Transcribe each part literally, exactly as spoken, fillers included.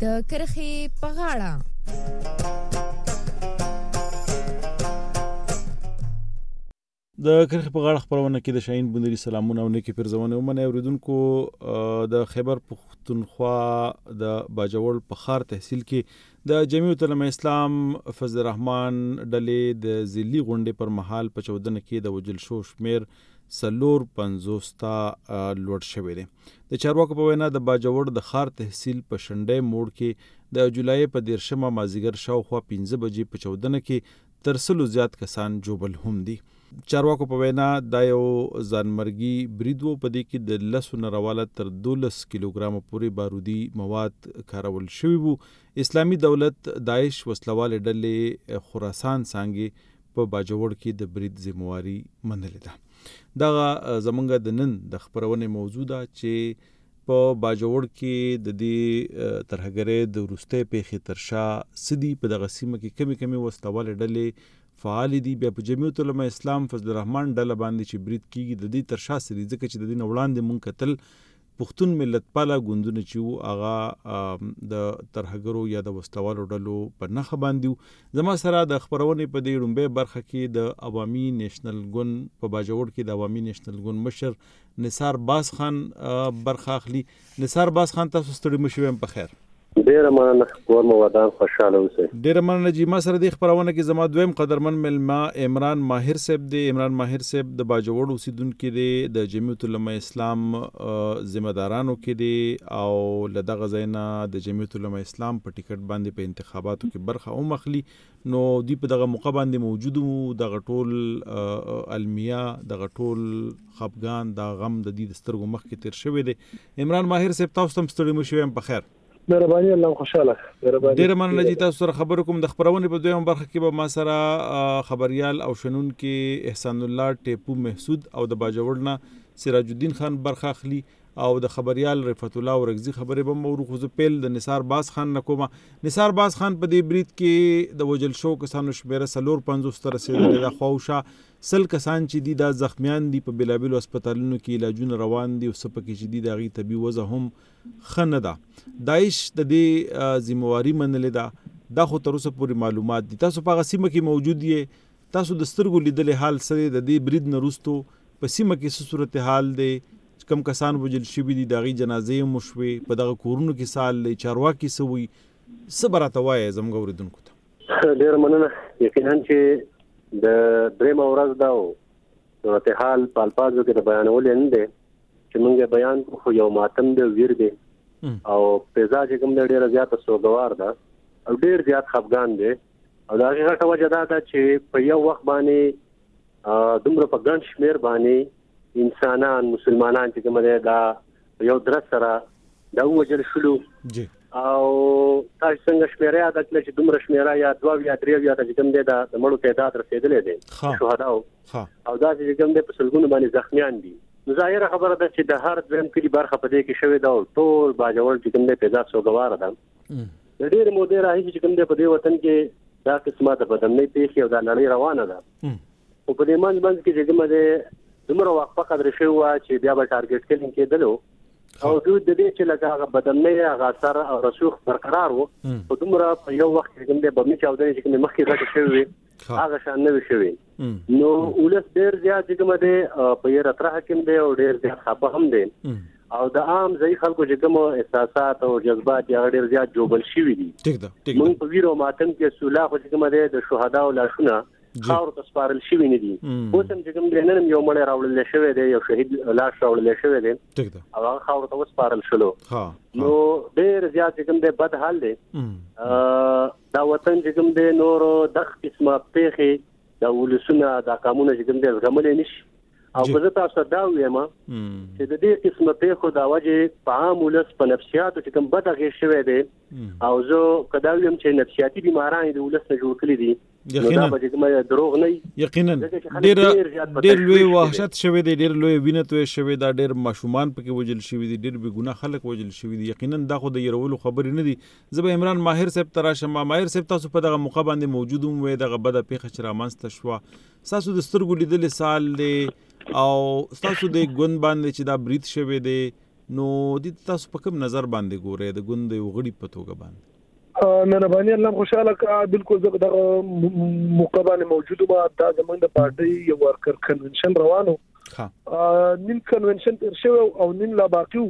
د کرخې په غاړه. د کرخې په غاړه خپرونه کې د شاهین بندري سلامونه او نیکی پرزونه ومنه اوریدونکو. د خیبر پختونخوا د باجوړ په خار تحصیل کې د جمعیت العلماء اسلام فضل الرحمن ډلې د ذلی غونډې پر مهال په چودنه کې د وجل شو شمیر سلور پنځوس ته لوړ شوی دی. د چارواکو په وینا د باجوړ د خار تحصیل په شنډې موړ کې د جولای په دیرشمه مازیګر شاوخوا پنځه بجې په چودنه کې تر سلو زیات کسان جوبل هم دي. چارواکو په وینا دا یو ځانمرګي برید و، په دې کې د لسو نه راواله تر دولس کیلوګرامه پورې بارودي مواد کارول شوي وو. اسلامي دولت داعش وسلواله ډلې خراسان څانګې په باجوړ کې د برید ذمہواری منلې ده. دغه زمونږ د نن د خبرونې موضوع ده چې په باجوړ کې د دې ترهګرۍ د وروستۍ پیښې تر شا سدي په دغه سیمه کې کمی کمی وسلواله ډلې فعال دي. بیا په جمعیت العلماء اسلام فضل الرحمن ډله باندې چې برید کیږي د دې تر شا سدي، ځکه چې د دې نه وړاندې مونږ کتل پښتون ملت پاله ګوندونه چې وو هغه د ترهګرو یا د وسلوالو ډلو په نښه باندې وو. زما سره د خبرونې په دې لومبۍ برخه کې د عوامي نیشنل ګوند په باجوړ کې د عوامي نیشنل ګوند مشر نثار باز خان برخه اخلي. نثار باز خان، تاسو ستړي مه شئ. په خیر. ډیره مننه، کور مو ودان، خوشاله اوسئ. ډیره مننه جی. ما سره د خبرونه کې زما دویم قدرمن ملما عمران ماهر صاحب دی. عمران ماهر صاحب د باجوړ اوسیدونکو دی، د جمعیت العلماء اسلام ذمہ دارانو کې دی او له دغه ځای نه د جمعیت العلماء اسلام په ټیکټ باندې په انتخاباتو کې برخه هم اخلي. نو دی په دغه موقع باندې موجود وو. دغه ټول المیه، دغه ټول خفګان، د غم د دې سترګو مخ کې تیر شوی دی. عمران ماهر صاحب، تاسو هم ستړي مه شئ. په خیر. مهرباني، الله خوشاله. ډیره مننه جی. تاسو سره خبرو کوم. د خبرونې په دویمه برخه کې به ما سره خبريال او شنون کې احسان الله ټیپو محسود او د باجوړ نه سراج الدین خان برخه اخلي او د خبريال رفعت الله ورغزي خبرې به مورو خو پیل د نثار باز خان نکوما. نثار باز خان په دې برید کې د وجل شو کسانو شمیره سلور پنځوس تر رسیدلې د خواوشا سل کسان چې دي د زخمیان دي په بلابل هسپتالونو کې علاجونه روان دي او سپکې چې دي د غي طبي وضع هم خنه ده. داعش د دې ذمہواری منلې ده. دا خو تر اوسه پورې معلومات دي. تاسو په سیمه کې موجود یې، تاسو د سترګو لیدلې حال سره د دې برید نه وروسته په سیمه کې څه صورتحال دی؟ کم کسان وجل شوي دي، د غي جنازې هم وشوې، په دغه کورونو کې سال دی، چارواکي څه وایي؟ څه به راته وایې زموږ اورېدونکو ته؟ ډېره مننه. یقینا چې د درېیمه ورځ دا و صورتحال په الفاظو کې د بیانولو نه دی چې موږ بیان خو یو ماتم دی، ویر دی او فضا چې کوم دی ډېره زیاته سوګوار ده او ډېر زیات خفګان دی. او د هغې غټه وجه دا ده چې په یو وخت باندې دومره په ګڼ شمېر باندې انسانان، مسلمانان چې کوم دی دا یو درس سره دا ووژل شولو. او تاسو څنګه شمیره یاد کړئ چې دومره شمیره یا دوه یا درې یا چې کوم دی د مړو تعداد رسیدلې دي شهداو او دا چې کوم دی په سلګونو باندې زخمیان دي. نو ظاهره خبره ده چې د هر دویم کلی برخه په دې کې شوې ده او ټول باجوړ چې کوم دی پیدا سوګوار ده. د ډېر مودې راهیسې چې کوم دی په دې وطن کې دا قسمه د بدنۍ پیښې او د لړۍ روانه ده. او په دې منځ منځ کې چې کوم دی دومره وخت په قدر شوی وه چې بیا به ټارګېټ کلینګ کېدلو او دوی د دې چې لکه هغه بدنۍ هغه اثر او رسوخ برقرار و خو دومره په یو وخت کې کوم دی بمي چاودنې چې کومې مخکې غټې شوې وې هغه شان نه وي شوې. نو ولس ډېر زیات چې کومه دی په یې رتره حکم دی او ډېر زیات خفه هم دی او د عام ځای خلکو چې کوم احساسات او جذبات یې ډېر زیات جوبل شوي دي. موږ په ویر او ماتم کې سولا خو چې کومه دی د شهداو لاشونه خاورو ته سپارل شوي نه دي. اوس هم چې کوم دی نن هم یو مړی راوړلی شوی دی، یو شهید لاش راوړلی شوی دی او هغه خاورو ته وسپارل شلو. نو ډېر زیات چې کوم دی بد حال دی. دا وطن چې کوم دی نورو دغه قسمه پیښې دا ولسونه دا قامونه چې کوم دی زغملی نه شي. او که زه تاسو دا ووایم چې د دې قسمه پیښو دا وجې په عام ولس په نفسیاتو چې کوم بد اغېز شوی دی او زه که دا ووایم چې نفسیاتي بیماران یې د ولس نه جوړ کړي دي یقینا دروغ نه. یقینا ډېر لوی وحشت شوی دی، ډېر لوی وینه توی شوی دا، ډېر ماشومان پکې وجل شوي دي، ډېر بې ګناه خلک وجل شوي دي. یقینا دا خو د یرولو خبرې نه دي. زه به عمران ماهر صاحب ته راشم. ماهر صاحب، تاسو په دغه موقع باندې موجود هم وئ، دغه بده پیښه چې رامنځته شوه، ستاسو د سترګو لیدلې سال دی او ستاسو د ګوند باندې چې دا برید شوی دی نو د تاسو په کوم نظر باندې ګورئ د ګوند یو غړي په توګه باندې؟ مهرباني الله خوشاله کا بالکل زه د مقابله موجوده ما دا زمونږ د پارټي یو ورکر کنونشن روانو ها نن کنونشن تر شو او نن لا باقیو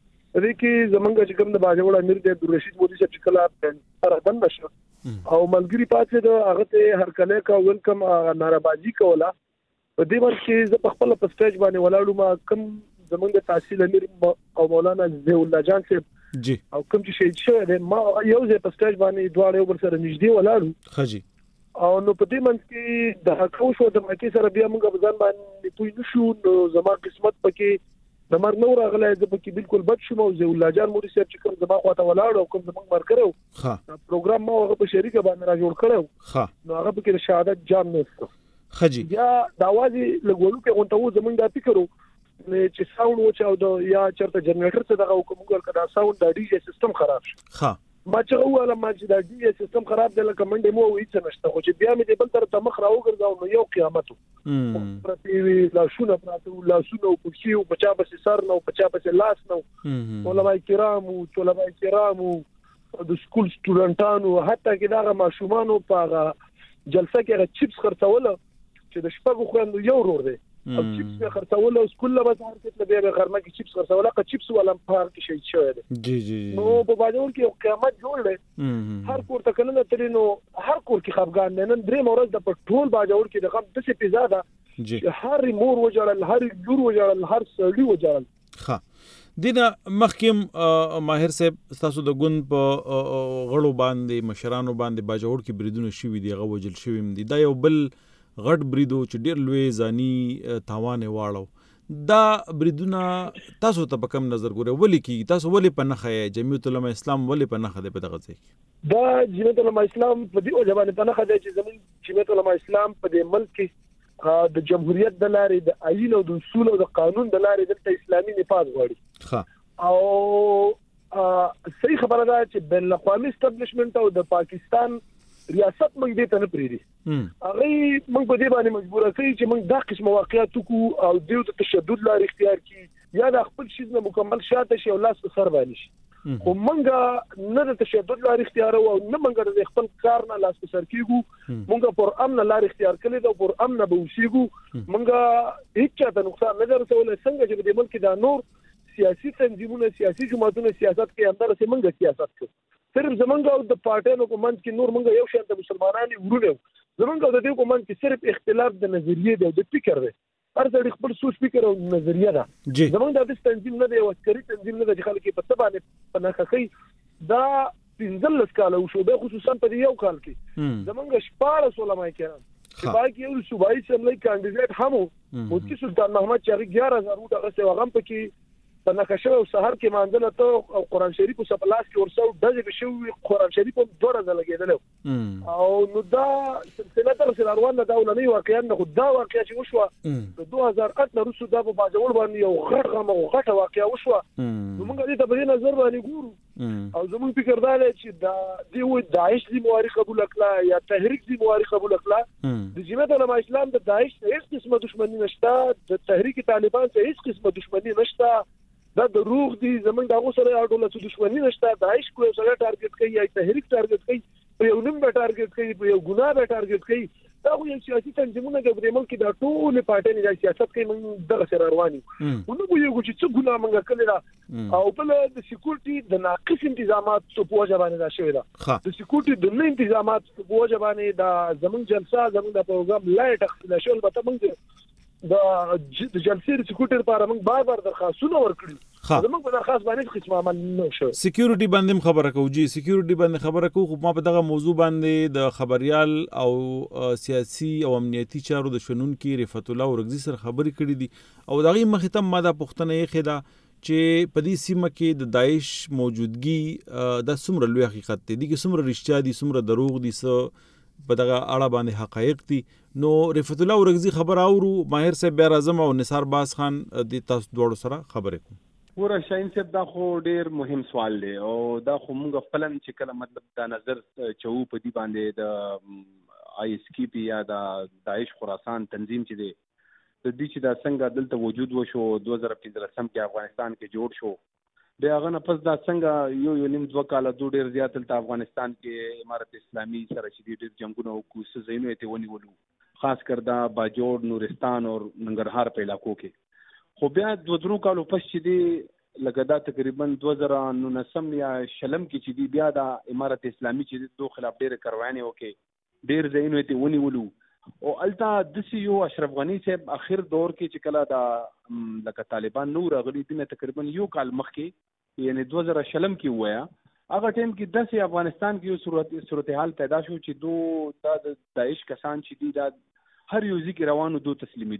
دې کې زمونږ چې کوم د باجوړ امیر د عبدالرشید مودي چې کله پر بند شو او ملګری پاتې د هغه ته هر کله کا ویلکم ناربازي کوله په دې ورکه زه په خپل په سټیج باندې ولاړم ما کوم زمونږ د تحصیل امیر او مولانا ضیاء الله جان صاحب جی او کوم چې شهید شوی دی ما یو ځای په سټیج باندې دواړه یو بل سره نږدې ولاړو خجی او نو په دې منځ کې د حقو شو د مکه سره بیا موږ په ځان باندې پوي نشو نو زما قسمت پکې د مرګ نور غلای د پکې بالکل بد شوم او ضیاء الله جان مودي صاحب چې کوم زما خواته ولاړ او کوم زموږ مرکرو ها پروګرام ما هغه په شریکه باندې را جوړ کړو ها نو هغه پکې د شهادت جام نهسته خجی یا د اوازي لګولو کې غونټو زمونږ د فکرو چې ساوند و چې او د یا چرته جنریټر څخه دغه کومګل کدا ساوند د ډي جی سیستم خراب شو ها ما چې واله ما چې د ډي جی سیستم خراب دی لکه منډه مو وې څه نشته خو چې بیا مې د بل طرف ته مخ راو ګرځاو نو یو قیامت وو پرتی لا شونه پراته لا شونه او پوښیو بچا بس سر نو بچا بس لاس نو علماء کرام او طلباء کرام د سکول سټوډنټانو حتی کې دا ماشومان په جلسه کې چپس خرڅول چې د شپږو خويندو یو ورور دی او چپس به خرڅول او سکول له بازار کې به غرمه کې چپس خرڅول که چپس ولا په کې شي شوی دی جی جی نو په بازار کې قیامت جوړ دی هر کور ته کنه ترې نو هر کور کې خفګان نه نن درې مورز د پټول بازار کې د غم د څه پیزا ده جی هر مور وجړل هر لور وجړل هر سړی وجړل ها دینه مخکیم ماهر صاحب تاسو د ګوند په غړو باندې مشرانو باندې باجوړ کې بریدونه شوي دي غوجل شوي دي دا یو بل غټ بریدو چې ډیر لوی ځاني تاوان واړو دا بریدونه تاسو ته په کوم نظر ګورئ ولې کی تاسو ولې په نخه جمعیت العلماء اسلام ولې په نخه ده په دغه ځای دا جمعیت العلماء اسلام په دې وجه باندې په نخه ده چې زمون جمعیت العلماء اسلام په دې ملک کې د جمهوریت د لارې د آئین او د اصول او د قانون د لارې د اسلامي نفاذ غواړي ها او صحیح خبره ده چې بین الاقوامي اسټابلیشمنت او د پاکستان ریاست موږ دې ته نه پریدي هغه موږ په دې باندې مجبور کوي چې موږ د قسم واقعیت کو او دیو د تشدد لار اختیار کی یا د خپل شیز نه مکمل شاته شي او لاس سر باندې شي خو موږ نه د تشدد لار اختیار او نه موږ د خپل کار نه لاس سر کیږو موږ پر امن لار اختیار کړی دا پر امن به وسیګو موږ هیڅ چاته نقصان نه درسول څنګه چې د ملک د نور سیاسي تنظیمونه سیاسي جماعتونه سیاست کې اندر سه موږ سیاست کوو صرف زمونږ او د پارټیانو په منځ کې نور موږ یو شان د مسلمانانو ورونه زمونږ د دې په منځ کې صرف اختلاف د نظریې دی او د فکر دی هر څه خپل سوچ فکر او نظریه ده زمونږ د تنظیم نه دی او عسکري تنظیم نه دی چې خلک په تبع نه پناه کوي دا پنځلس کال او شو به خصوصا په یو کال کې زمونږ شپږ علماء کرام چې باقي یو صوبایي سملای کاندیدټ هم مفتي سلطان محمد چاغي ګیاره هزار وټه غسه وغم پکې په نقشه او سحر کې مانځل ته او قران شریف په سپلاس کې ورسو دغه بشوي قران شریف په دوره ځلګیدل او نو دا سلسله تر سره روانه دا ولني واقعا نه دا واقعیا چې وشو د دوه هزار اته نه رسو دا په باجوړ باندې یو غړغه او غټه واقعیا وشو نو موږ دې ته په نظر باندې ګورو او زموږ فکر دا دی چې دا دی و داعش دی مواري قبول کړه یا تحریک دی مواري قبول کړه د جمعیت العلماء اسلام د داعش هیڅ قسمه دښمنی نشته د تحریک طالبان ته هیڅ قسمه دښمنی نشته دا د روغ دي زمونږ دغه سره اړوله څه دښمنی نشته داعش کوی سره ټارګټ کوي یا تحریک ټارګټ کوي په یو نیم به ټارګټ کوي په یو ګناه به ټارګټ کوي دا خو یو سیاسي تنظیمونه د ملک د ټول پارټي نه سیاست کوي موږ دغه سره رواني ونه وو یو چې څه ګناه موږ کړی دا او بل د سکیورټي د ناقص انتظامات په وجه باندې دا شوی دا د سکیورټي د نه انتظامات په وجه باندې دا زمونږ جلسه زمونږ د پروګرام لایټ خپل شول به موږ د جلسې د سکیورټي لپاره موږ بار بار درخواستونه ورکړو زموږ په درخواست باندې قسم عمل نه شو سکیورټي باندې خبره کوو جی سکیورټي باندې خبره کوو خو ما په دغه موضوع باندې د خبريال او سیاسي او امنیتي چارو د شنن کې رفعت الله ورغزي سره خبرې کړې دي او دغه مختم ما د پښتنه یې خدا چې په دې سیمه کې د داعش موجودګي د سمره لوی حقیقت دی چې سمره رښتیا دي سمره دروغ دي سه په دغه اړه باندې حقایق دي نو رفعت الله ورغزي خبر اورو ماهر صاحب بیا اعظم او نثار باز خان د تاسو دوړو سره خبرې کوم ګوره شاهین صاحب دا خو ډیر مهم سوال دی او دا خو موږ خپل چې کله مطلب دا نظر چوو په دې باندې د آی اس کی پی یا د داعش خراسان تنظیم چې دی د دې چې دا څنګه دلته وجود وشو دوه هزار پنځلسم کې افغانستان کې جوړ شو بیا هغه نه پس دا څنګه یو یو نیم دوه کاله دو ډېر زیات دلته افغانستان کې امارت اسلامي سره چې ډېر جنګونه وکړو څه ځایونه یې ونیولو خاص کر دا باجوړ نورستان او ننګرهار په علاقو کې خو بیا دوه درو کالو پس چې دی لکه دا تقریبا دوه زره نولسم یا شلم کې چې دی بیا د امارت اسلامي چې دو خلاف ډېرې کاروانې وکړې ډېر ځایونه یې ونیولو او الته داسې یو اشرف غني صاحب اخر دور کې چې کله دا لکه طالبان نو راغلي دي نه تقریبا یو کال مخکې یعنی دوه زره شلم کې وایا هغه ټیم کې داسې افغانستان کې یو صورت صورتحال پیدا شو چې دو دا د داعش کسان چې دي دا هر یو ځای کې روانو دو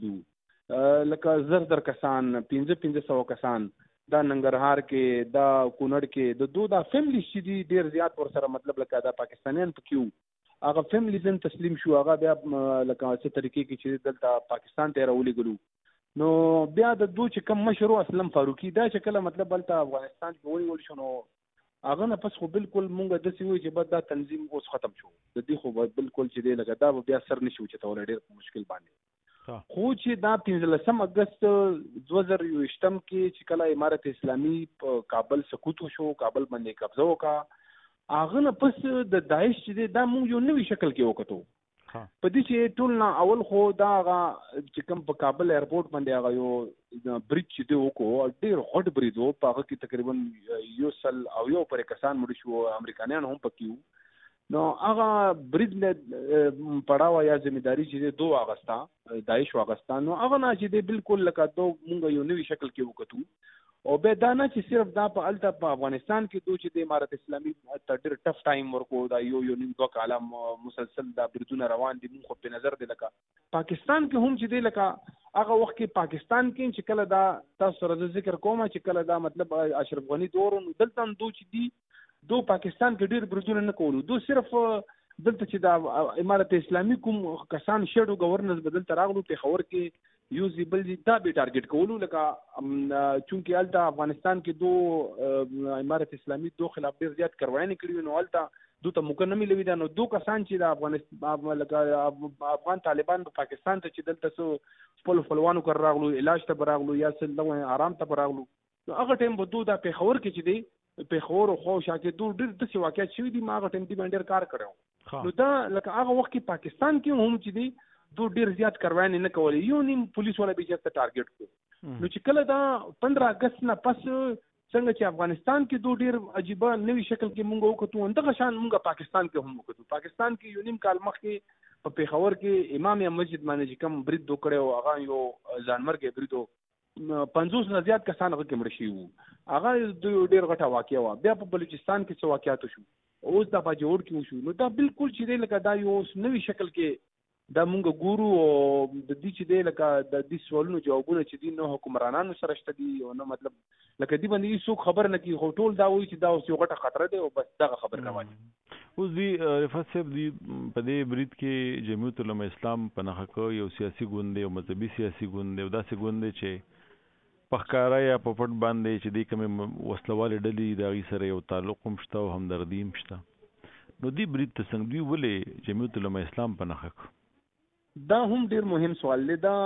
تسلیمېدو لکه زر زر کسان پنځه پنځه سوه کسان دا ننګرهار کې دا کونړ کې د دو دا فیملی چې دي ډېر زیات ورسره مطلب لکه دا پاکستانیان پکې وو هغه فیملی زم تسلیم شو هغه بیا لکه څه طریقې کې چې دلته پاکستان ته راولېږلو نو بیا د دو چې کم مشرو اسلم فاروقي دا چې کله مطلب دلته افغانستان کې ونیول شو نو هغه نه پس خو بالکل مونږ داسې وایو چې بس دا تنظیم اوس ختم شو د دې خو بالکل چې دی لکه دا بیا سر نشي اوچتولی ډېر مشکل باندې خو چې دا پنځلسم اګست دوه زره یوویشتم کې چې کله امارت اسلامي په کابل سقوط وشو کابل باندې قبضه وکړه هغه نه پس د داعش چې دی دا مونږ یو نوي شکل کې وکړو په دې چې ټول نه اول خو دا هغه چې کوم په کابل ایرپورټ باندې هغه یو بریج چې دی وکړو ډېر غټ بریج و په هغه کې تقریبا یو سل او یو پرې کسان مړه شو امریکایان هم پکې وو نو هغه بریج نه پړاوه یا ذمہداري چې دی دو اغستا داعش واغستا نو هغه نه چې دی بالکل لکه دو مونږ یو نوي شکل کې وکړو او به دا نه چې صرف دا په الته په افغانستان کې دوی چې د امارت اسلامي ته ډېر ټف ټایم ورکو دا یو یو نیم دوه کاله مسلسل دا بریدونه روان دي موږ په نظر دی لکه پاکستان کې هم چې دی لکه هغه وخت کې پاکستان کې چې کله دا تاسو سره ذکر کوم چې کله دا مطلب اشرف غني دور دلته هم دوی چې دي دو پاکستان کې ډېر بریدونه نه کولو دو صرف دلته چې دا امارت اسلامي کوم کسان شیډو گورنرز بدل تراغلو په خبر کې یو زیبل دي دا به ټارګټ کولو لکه چونکی الته افغانستان کې دو امارت اسلامي دو خلاف ډېر زیات کاروایي کړي نو الته دو ته مکنمي لوي دا نو دو کسان چې د افغانستان لکه افغان طالبان په پاکستان ته چې دلته سو خپل خپلوانو کر راغلو علاج ته براغلو یا سل نو آرام ته براغلو نو هغه ټیم به دو دا په خبر کې چې دی په خور خو شاکه دو ډېر د څه واقعیت شوی دي ما هغه ټیم دی باندې کار کړو نو دا لکه هغه وخت کې پاکستان کې هم چې دی دو ډیر زیات کاروانې نه کولې یو نیم پولیس والا به چې ټارګټ کو نو چې کله دا پندرہ اگست نه پس څنګه چې افغانستان کې دو ډیر عجیبه نوې شکل کې مونږ وکړو اندغه شان مونږ پاکستان کې هم وکړو پاکستان کې یو نیم کال مخکې په پیښور کې امام مسجد باندې کوم برید وکړو هغه یو ځانمرګ بریدو پنځوس نه زیات کسان هغه کې مړ شي وو هغه ډیر غټه واقعه و بیا په بلوچستان کې څه واقعات شو اوس دا باجوړ کې شو نو دا بالکل چې لکه دا یو نوې شکل کې دا مونږ ګورو او د دې چې دی لکه د دې سوالونو جوابونه چې دي نو حکمرانانو سره شته دي او نو مطلب لکه دی باندې څوک خبر نه کوي خو ټول دا وایي چې دا اوس یو غټه خطر دی او بس دغه خبر راوړي اوس دی رفعت صاحب دی په دې برید کې جمعیت العلماء اسلام په نخښه یو سیاسي ګوند دی او مذهبي سیاسي ګوند دی او داسې ګوند دی چې په ښکارا یا په پټ باندې چې دی کومې وسلوالې ډلې د هغې سره یو تعلق هم شته او همدردي هم شته نو دی برید ته څنګه دوی ولې جمعیت العلماء اسلام په نخښه دا هم ډیر مهم سوال دی دا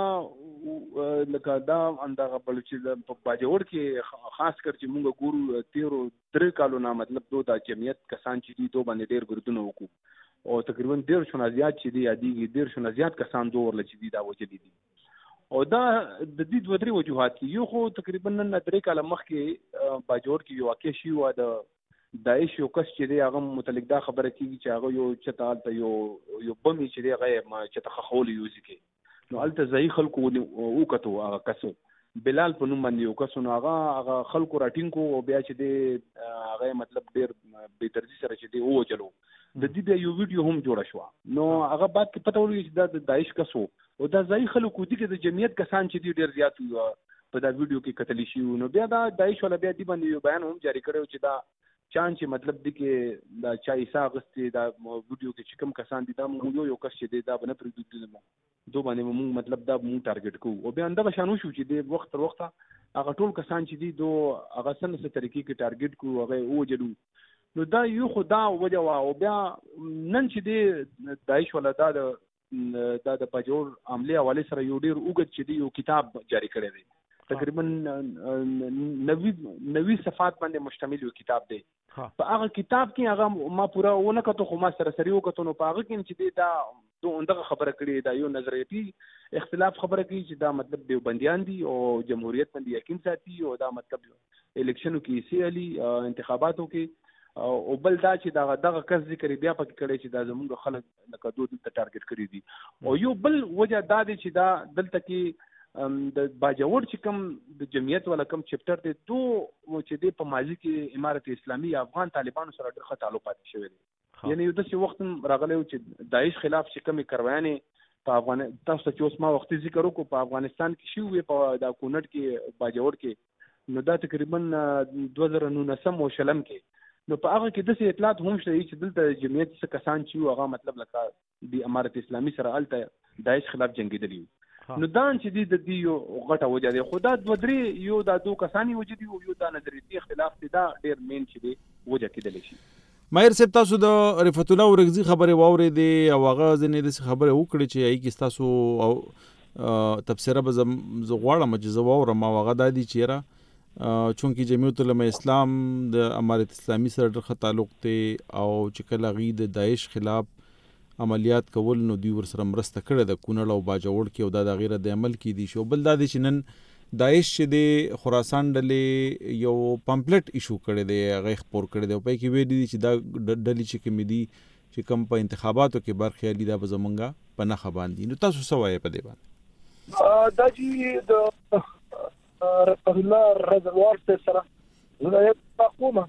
لکه دا اندغه بلوچي په باجوړ کې خاص کر چې موږ ګورو تیرو درې کالو نه مطلب دو د جمعیت کسان چې دي دو باندې ډیر ګردونه وکړو او تقریبا ډیر شونه زیات چې دي یادېږي ډیر شونه زیات کسان دو ورل چې دي دا وجلي دي او دا د دې دوه درې وجوهات یو خو تقریبا نن درې کاله مخکې باجوړ کې یو واقع شي و د داعش یو کس چې دی هغه متعلق دا خبره کیږي چې هغه یو چته الته یو یو بمي چې دی هغه ما چې تخخول یوز کی نو الته ځای خلکو وکړو هغه کسو بلال په نوم باندې یو کس نو هغه هغه خلکو راټینګو او بیا چې دی هغه مطلب ډیر به ترجیح سره چې دی او چلو د دې یو ویډیو هم جوړ شو نو هغه بعد کې پته ولګی چې دا د داعش کسو او دا ځای خلکو دي چې د جمعیت کسان چې دی ډیر زیات په دا ویډیو کې قتل شي نو بیا دا داعش ولا بیا دی باندې یو بیان هم جاری کړو چې دا چان چې مطلب دی کې دا چا ایسا غستې دا ویډیو کې چې کوم کسان دي دا موږ یو یو کس چې دی دا بنه پرې دوی دو باندې موږ مطلب دا موږ ټارګټ کوو او بیا اندغه شانو شو چې دی وخت تر وخته هغه ټول کسان چې دي دو هغه څنګه څه طریقې کې ټارګټ کوو هغه وجلو نو دا یو خدا وجه وا او بیا نن چې دی داعش ولا دا دا د پجور عمله حواله سره یو ډیر اوږد چې دی یو کتاب جاری کړی دی تقریبا نوي نوي صفحات باندې مشتمل یو کتاب دی. په هغه کتاب کې هغه ما پورا ونه کتو خو ما سره سره یو کتو نو په هغه کې چې دا دوه خبره کړې دا یو نظریاتي اختلاف خبره کوي چې دا مطلب دیوبندیان دي او جمهوریت باندې یقین ساتي او دا مطلب الیکشنو کې سی علي انتخاباتو کې او بل دا چې دا دغه کس ذکر بیا پکې کړی چې دا زموږ خلک لکه دوه ته ټارګټ کړی دي او یو بل وجه دا دی چې دا دلته کې د باجوړ چې کوم د جمعیت ولا کوم چپټر دی دو چې د په ماضي کې امارت اسلامي افغان طالبانو سره ډېر ښه تعلقات شوي دي یعنی یو داسې وخت راغلی چې داعش خلاف چې کومې کاروایانې په افغان تاسو ته چې اوس ما وختي ذکر وکړو په افغانستان کې شوي په دا کونړ کې باجوړ کې نو دا تقریبا دوه زره نولسم او شلم کې نو په هغه کې داسې اطلاعات هم شته چې دلته جمعیت څخه کسان چې هغه مطلب لکه د امارت اسلامي سره الته داعش خلاف جنگیدلی نو دا چې د دې یو غټه وجه دی خو دا دوه درې یو دا دوه کسانی وجه دی یو دا نظریاتي اختلاف دی دا ډېر مین چې دی وجه کېدلی شي. ماهر صاحب تاسو د رفعت الله ورغزي خبرې واورېدې او هغه ځینې داسې خبرې وکړې چې هغې کې ستاسو او تبصره به زه غواړم چې زه واورم او هغه دا دي چې یاره چونکې جمعیت علماء اسلام د امارت اسلامي سره ډېر ښه تعلق دی او چې کله هغوی د داعش خلاف عملیات کول نو دوی ورسره مرسته کړې ده کونړ او باجوړ کې او دا د هغې رد عمل کېدی شي او بل دا دی چې نن داعش چې د خراسان ډلې یو پمپلیټ ایشو کړی دی هغه خپور کړی دی او په کې ویلي دي چې دا ډلې چې کومې دي چې کوم په انتخاباتو کې برخې اخلي دا به زمونږ په نښه باندې نو تاسو څه وایئ په دې باندې؟ دا چې د رفعت الله رضوان سره زه دا یو کومه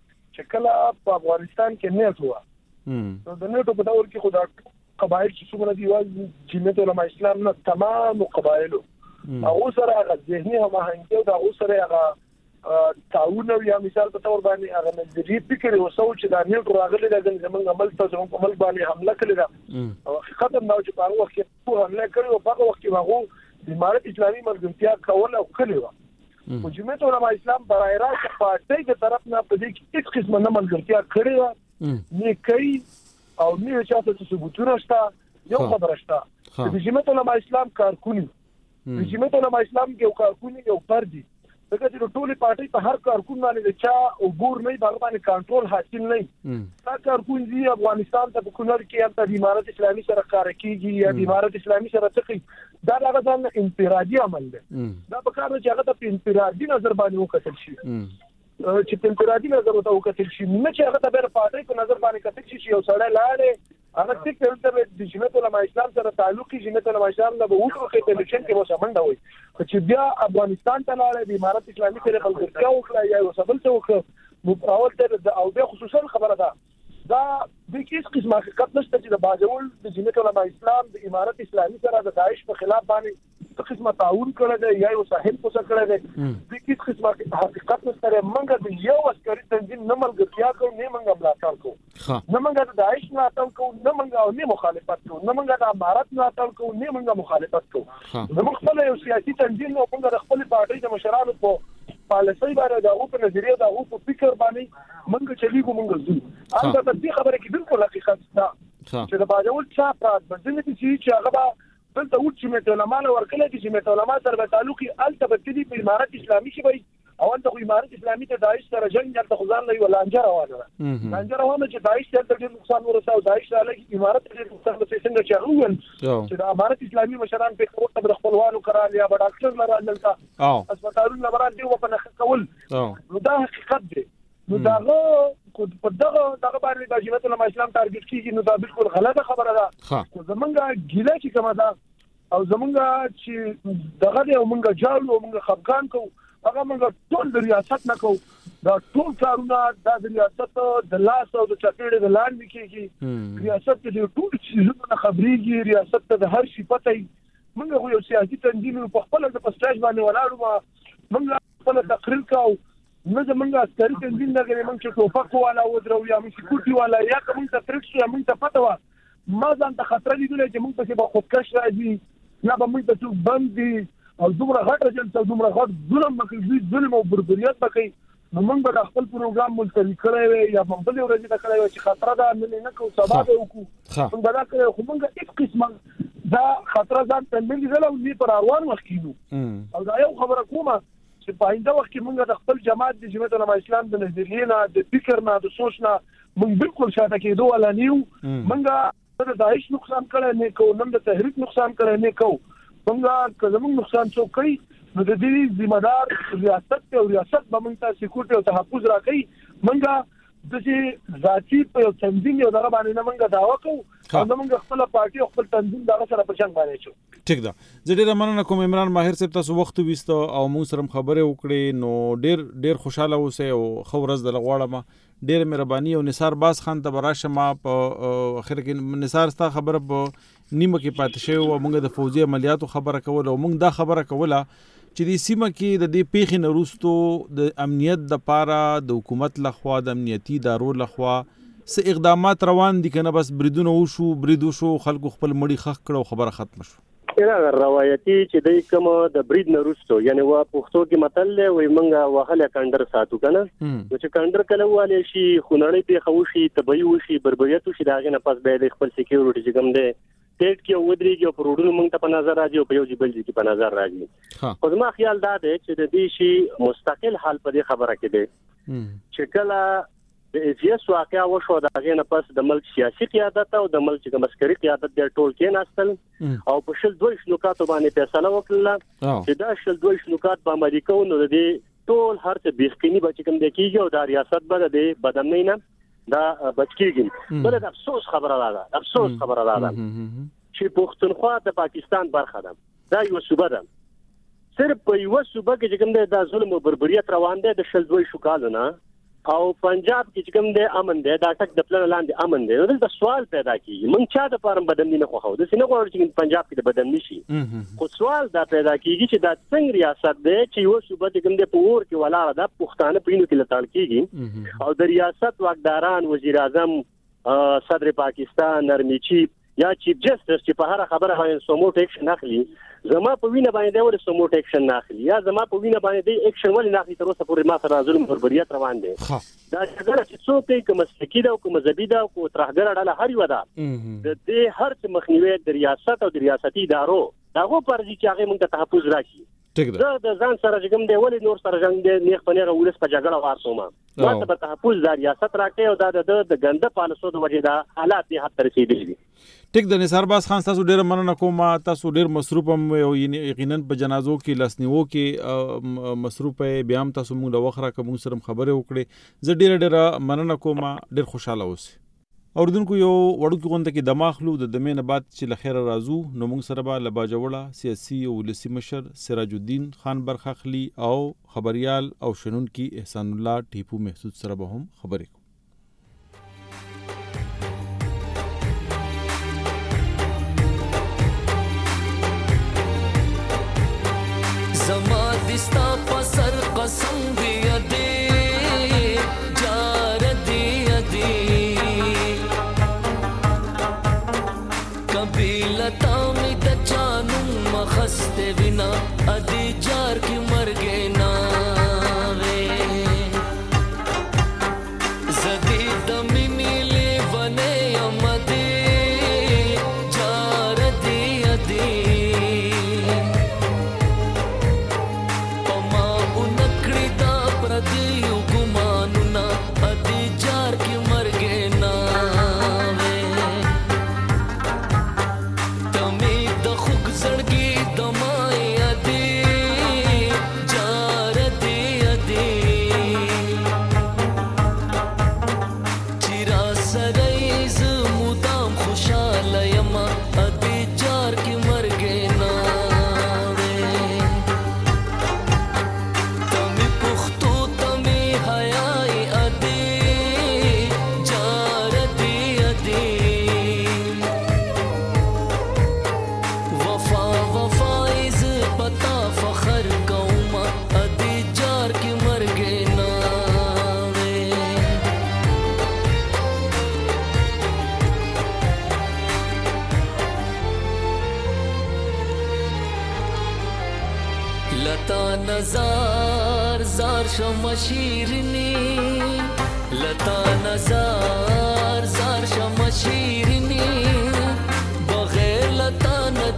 چې کله په افغانستان کې نیټ وه نو د نیټو په دور کې خو دا قبایل چې څومره دي یوازې جمعیت علماء اسلام نه تمامو قبایلو هغو سره هغه ذهني هماهنګي او د هغو سره هغه تعاون او یا مثال په طور باندې هغه نظري فکر اوسو چې دا نیټ راغلی دا زموږ عمل ته زموږ عمل باندې حمله کړې ده او حقیقت دا چې په هغه وخت کې حمله کړې او په هغه وخت کې هغه د امارت اسلامي ملګرتیا کول او کړې وه خو جمعیت علماء اسلام برای راست پارټۍ د طرف نه په دې کې هېڅ قسمه نه ملګرتیا کړې وه نه کوي او نه چاته څه ثبوتونه شته یو خبره شته د جمعیت علماء اسلام کارکوني د جمعیت علماء اسلام کې یو کارکوني یو فردي ځکه چې ټولې پارټۍ په هر کارکون باندې د چا عبور نه هغه باندې کنټرول حاصل نه دا کارکون دی افغانستان ته په کونړ کې هلته د امارت اسلامي سره کار کېږي یا د امارت اسلامي سره څه کوي دا هغه ځان انفرادي عمل دی دا په کار چې هغه ته په انفرادي نظر باندې وکتل شي چې په انفرادي نظر ورته وکتل شي نه چې هغه ته بیا پارټۍ په نظر باندې کتل شي چې یو سړی لاړې هغه ټیک دلته د جمعیت علماء اسلام سره تعلق کې جمعیت علماء اسلام نه به وکړو چې الیکشن کې به منډه وي خو چې بیا افغانستان ته لاړې د امارت اسلامي سره ملګرتیا وکړه یا یو څه بل څه وکړه اول ته او بیا خصوصا خبره ده دا د هیڅ قسم حقیقت نشته چې د باجوړ د جمعیت علماء اسلام د امارت اسلامي سره د داعش په خلاف باندې څه قسمه تعاون کړی دی یا یو ساحل پوسه کړی دی د هیڅ قسمه حقیقت نشته موږ د یو عسکري تنظیم نه ملګرتیا کوو نه موږ ملاتړ کوو نه موږ د داعش ملاتړ کوو نه موږ او نه مخالفت کوو نه موږ د امارت ملاتړ کوو نه موږ مخالفت کوو زموږ خپل یو سیاسي تنظیم او موږ د خپل پارټۍ د مشرانو په پالیسۍ باندې د هغو په نظریه د هغو په فکر باندې موږ چلیږو موږ ځو هغه د دې خبره کې بالکل حقیقت شته چې د باجوړ چا افراد باندې چې هغه به دلته وټ چې مت علماء ورکړي چې مت علماء سره به تعلق الته بتدي په امارت اسلامي شي وي او انت خو امارت اسلامي ته داعش سره جنگ د خزان نه ولا انجر روانه ده انجر روانه چې داعش ته ډېر نقصان ورساو داعش علیه امارت ته نقصان ورسې څنګه چې هو چې د امارت اسلامي مشران په خپل د خپلوانو کرال یا بډ اکثر لره دلته هسپتالونو لبران دی په نخ کول نو دا حقیقت دی نو دا په دغه دغه باندې د جمعیت علماء اسلام ټارګټ کیږي نو دا بالکل غلطه خبره ده خو زمونږه ګیله چې کومه ده او زمونږه چې دغه دی او مونږه جاړو او مونږه خفقان کوو هغه مونږ ټول د ریاست نه کوو دا ټول کارونه د ریاست د لاس او د چاپېړې د لاندې کېږي ریاست د ټول چیزونو نه خبرېږي ریاست ته د هر شي پته وي مونږ خو یو سیاسي تنظیم په خپله د په سټیج باندې ولاړو مونږ خپله تقریر کوو نه زمونږ عسکري تنظیم نه کوي مونږ چې ټوپک والا ودرو یا موږ سکیورټي والا یا که مونږ ته ترک شو یا مونږ ته پته وه ما ځان ته خطره لیدلی چې مونږ پسې به خودکش راځي یا به مونږ ته څوک بند دي او دومره غټ اجنس او دومره غټ ظلم به کوي ظلم او بربریت به کوي نو مونږ به د خپل پروګرام ملتوي کړی وی یا په بلې ورځې ته کړی وی چې خطره ده نن نه کوو سبا به وکړو مونږ به دا کړی خو مونږ هېڅ قسمه دا خطر ځان تنبیل دي او دې پر اروان مخکینو او دا یو خبره کومه چې په آینده وخت کې موږ د خپل جماعت د جمعیت علماء اسلام د نظریې نه د فکر نه د سوچ نه موږ بالکل شاته کېدو ولا نیو موږ د داعش نقصان کړی نه کو نن د تحریک نقصان کړی نه کو موږ که زموږ نقصان څوک کوي نو د دې ذمہ دار ریاست او ریاست به موږ ته سکیورټي او تحفظ راکړي موږ د چې ذاتی په تنظیم یو دغه باندې نه موږ داوا کوو او موږ خپل پارټي او خپل تنظیم دغه سره په شان باندې شو. ټیک ده. زه ډېر مننه کوم عمران ماهر صاحب، تاسو وخت ویسته او موږ سره خبرې وکړې، نو ډېر ډېر خوشاله اوسئ او ښه ورځ درله غواړم. ډېر مهرباني. او نثار باز خان ته به راشم په اخر کې. نثار ستا خبره په نیمه کې پاتې شوې وه، موږ د فوجي عملیاتو خبره کوله او موږ دا خبره کوله چې د سیمه کې د دې پیښې نه وروستو د امنیت دپاره د حکومت لخوا د امنیتي ادارو لخوا څه اقدامات روان دي که نه بس بریدونه وشو برید وشو خلکو خپل مړي ښخ کړه او خبره ختمه شو؟ روایتي چې دی کوم د برید نه وروستو یعنی وا پښتو کې متل دی وایي موږ وهله کانډر ساتو که نه، نو چې کانډر کله ووالی شي خونړۍ پیښه وشي تبعي وشي بربریت وشي د هغې نه پس بیا د خپل سکیورټي چې کوم دی سټیټ کې ودرېږي او په روډونو موږ ته په نظر راځي او په یو بل ځای کې په نظر راځي. خو زما خیال دا دی چې د دې شي مستقل حال په دې خبره کې دی چې کله د ایجیس واقعا وشو د هغې نه پس د ملک سیاسي قیادت او د ملک چې عسکري قیادت دی ټول کېناستل او په شل دوه نکاتو باندې فیصله وکړله چې دا شل دوه نکات به عملي کوو نو د دې ټول هر څه بېخکیني به چې کوم دی کېږي او دا ریاست به د دې بدامنۍ نه دا بچ کېږي. بله د افسوس خبره دا ده افسوس خبره دا ده چې پښتونخوا د پاکستان برخه ده، دا یوه صوبه ده. صرف په یوه صوبه کې چې کوم دی دا ظلم او بربریت روان دی د شل دوه شو کالو نه، او پنجاب کې چې کوم دی امن دی، دا ټک د پلن لاندې امن دی. نو دلته سوال پیدا کېږي موږ چا دپاره بدامني نه خوښوو، داسې نه غواړو چې پنجاب کې د بدامني شي، خو سوال دا پیدا کېږي چې دا څنګه ریاست دی چې یوه صوبه چې کوم دی په اور کې ولاړه ده، پښتانه په وینو کې لتاړ کېږي او د ریاست واکداران وزیر اعظم صدر پاکستان نرمي چیف یا چیف جسټس چې په هر خبره باندې سموټ اکشن اخلي، زما په وینه باندې دی ولې سموټ اکشن نه اخلي یا زما په وینه باندې دی اکشن ولې نه اخلي، تر اوسه پورې ما سره ظلم بربریت روان دی. دا جګړه چې څوک کوي که مسلکي ده او که مذهبي ده او که ترهګره ډله هر یوه ده د دې هر څه مخنیوی د ریاست او د ریاستي ادارو د هغو پر ځي چې هغې موږ ته تحفظ راشي. زه د ځان سره چې کوم دی ولې نور سره جنګ دی نیغ په نیغه ولس په جګړه واچوم، ما ته به تحفظ د ریاست راکړي او دا د ده د ګنده پالیسو د وجې دا حالات دې حد ته رسېدلي دي. ټیک ده. نثار باز خان تاسو ډېره مننه کوم، تاسو ډېر مصروف هم او یقینا په جنازو کې لاسنیوو کې مصروف یې، بیا هم تاسو موږ له وخت راکړه موږ سره خبرې وکړې. زه ډېره ډېره مننه کوم، ډېر خوشحاله اوسئ. اوریدونکو یو وړوکې غونډه کې دمه اخلو د دمې نه بعد چې له خیره راځو نو موږ سره به له باجوړه سیاسي او ولسي مشر سراج الدین خان برخه اخلي او خبریال او شنونکي احسان الله ټیپو محسود سره به هم خبرې کوو. زما دستا پسر قسم دی ادی جار دی ادی قبیلتا می د جانو مخست وینا ادی جار کی مرګه نا وے زدی دمی نیلی ونه امدی جار دی ادی نزار زار شم شیرینی لتا نزار زار شم شیرینی بغیر لتا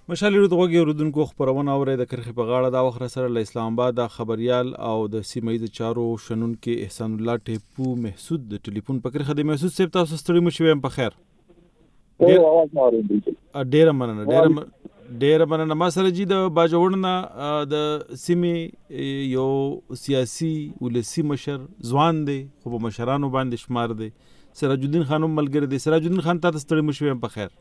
مشالې ورته وګورئ اوردونکو خبرونه اوري د کرخي په غاړه دا وخت سره له اسلام آباد د خبريال او د سیمایي چارو شنونکو احسان الله ټیپو محسود د ټلیفون په کرخه د محسود صاحب تاسو ستړي مشوي په خیر او आवाज ما اوري ډیر مننه ډیر ډیر مننه ما سره جی د باجوړنه د سیمې یو سیاسي ولسی مشر ځوان دی خو په مشرانو باندې شمار دی سراج الدین خانم ملګری دی سراج الدین خان تاسو ستړي مشوي په خیر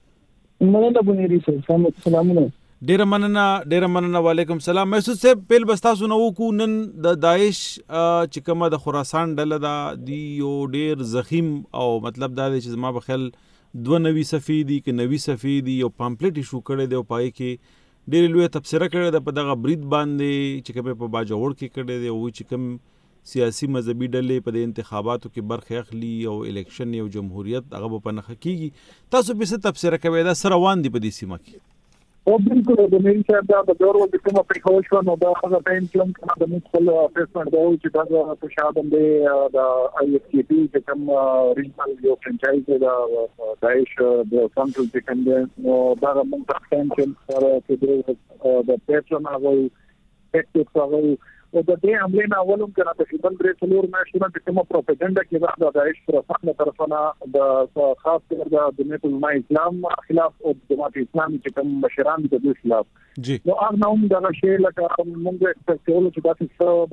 مننه بنيري صاحب سلامونه ډیر مننه ډیر مننه وعلیکم السلام محسود صاحب پیل بستا سو نو کو نن د داعش چې کومه د خراسان ډله دا دی یو ډیر زخیم او مطلب دا دی چې زما بخل دوه نوي صفحې دي کې نوي صفحې دي یو پامپلیټ ایشو کړی دی او پای کې ډیر لوی تبصره کړی دی په دغه برید باندې چې کومه په باجوړ کې کړی دی او چې کوم سیاسي مذهبي ډلې په د انتخاباتو کې برخه اخلي او الیکشن یو جمهوریت هغه په نخ کېږي تاسو به څه تفسیر کوئ دا سره روان دي په دې سیمه کې او بالکل د مين صاحب دا د دور د کومه پریکول شو نو دا هغه ټایم کې کوم د مخکل اسسمنت دا چې دا په شابه د آی ایف ټي پی چې کوم ریجنل یو فرانچایز دا داعش د سنټرل چې کوم نو دا موږ تاسو ته سره چې د پیټرن هغه ټیکټیکس هغه او د دې عملې نه اولم کنه تقریبا درې څلور میاشتونه د کومه پروپاګاندا کې دا د داعش طرفانه طرفانه د خاص کر د جمعیت العلماء اسلام خلاف او جماعت اسلامي چې کوم مشران د دوی خلاف جی نو هغه نوم دا شی لکه موږ اکسپټول چې دا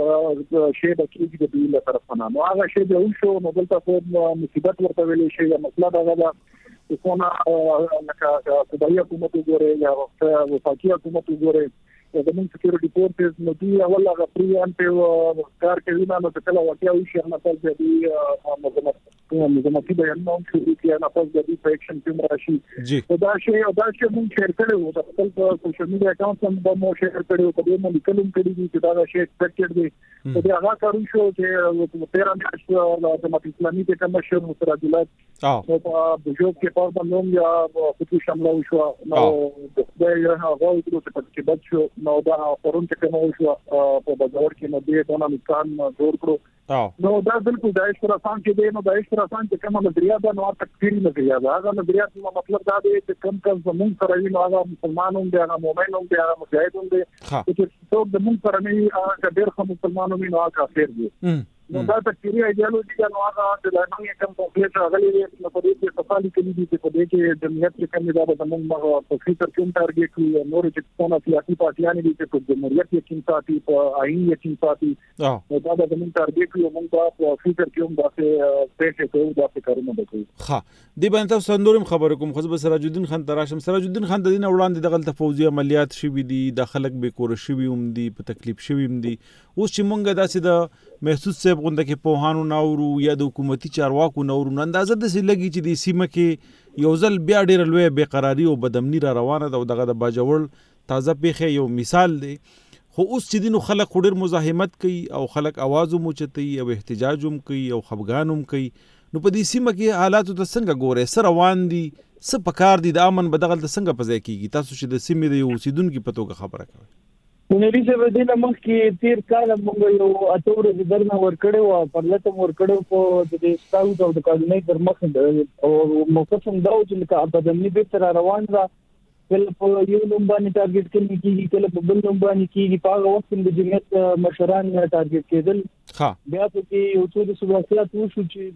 څه د شی د کېږي د دوی له طرفانه نو هغه شی د شو نو بلته په مصیبت ورته ویلې شي دا مسله دا ده چې څونه لکه صدايا حکومت وګوري یا وفاقي حکومت وګوري د موږ سکیورټي فورسز نو دی اول هغه پریان په کار کوي نو څه کله واقعي او شي نه تل دې مزمت مزمتي بیان نو چې دی نه پس د دې فیکشن کې راشي جی دا شی او دا شی موږ شیر کړو د خپل سوشل میډیا اکاونټ هم د مو شیر کړو په دې مو لیکلم کړی دي چې دا شی ایکسپیکټډ دی په دې هغه کارو شو چې تیرا میاشت د مت اسلامي ته کوم شی مستراجلات او په بجو کې په باندې یا خصوصي شامل شو نو دا یو هغه چې په بچو نو دا پرون چې کوم شو په بازار کې نو دې ټول امکان جوړ کړو نو دا بالکل د اشتراکان کې دی نو د اشتراکان چې کوم نظریه ده نو تکفیری نظریه ده هغه نظریه څه مطلب دا دی چې کوم کس زمون سره وي نو هغه مسلمانون دی هغه مؤمنون دی هغه مجاهدون دی چې څوک د مون سره نه هغه ډېر خو مسلمانون وي نو هغه کافر دی نو دا تکفیری ایډیالوژي دا نو هغه د لانګ کوم په غلي نو په دې کې صفالي کې دي چې په دې کې د جمعیت کې کوم دا د مونږ په فکر کې ټارګټ کوي نور چې څونه سیاسي پارټیان دي چې په جمهوریت کې کوم ساتي په آئین کې کوم ساتي نو دا د مونږ ټارګټ کوي مونږ په فکر کې هم دا څه پېښه کوي دا څه کارونه کوي ها دی باندې تاسو اندورم خبر کوم خو به سراج الدین خان تراشم سراج الدین خان د دین وړاندې دغه فوزي عملیات شوي دي د خلک به کور شوي هم دي په تکلیف شوي هم دي اوس چې مونږ داسې د محسود صاحب غونډه کې په ناورو یا د حکومتي چارواکو ناورو اندازه د سې لګي چې د سیمه کې یو ځل بیا ډېر لوی بې قراری او بدامنی را روانه ده او دغه د باجوړ تازه پیښه یو مثال دی خو اوس چې دینو خلک ډېر مزاحمت کوي او خلک आवाज هم اوچتوي او احتجاج هم کوي او خفګان هم کوي نو په دې سیمه کې حالات ته څنګه ګوري سره روان دي څه پکار دي د امن بدغل ته څنګه پځای کیږي تاسو چې د سیمې د یو سیدونکو په توګه خبره کوي ونری څه ودینه مخکې تیر کال موږ یو اتور د درنه ور کړو او پرلته ور کړو په د سټاوټ او د کارنۍ در مخ او موقفم دا چې کا په دمنی به تر روان را کله په یو نوم باندې ټارګټ کېږي کله په بل نوم باندې کېږي په هغه وخت د جمعیت مشران ټارګټ کېدل ها بیا په کې یو څو د سواسيات وشو چې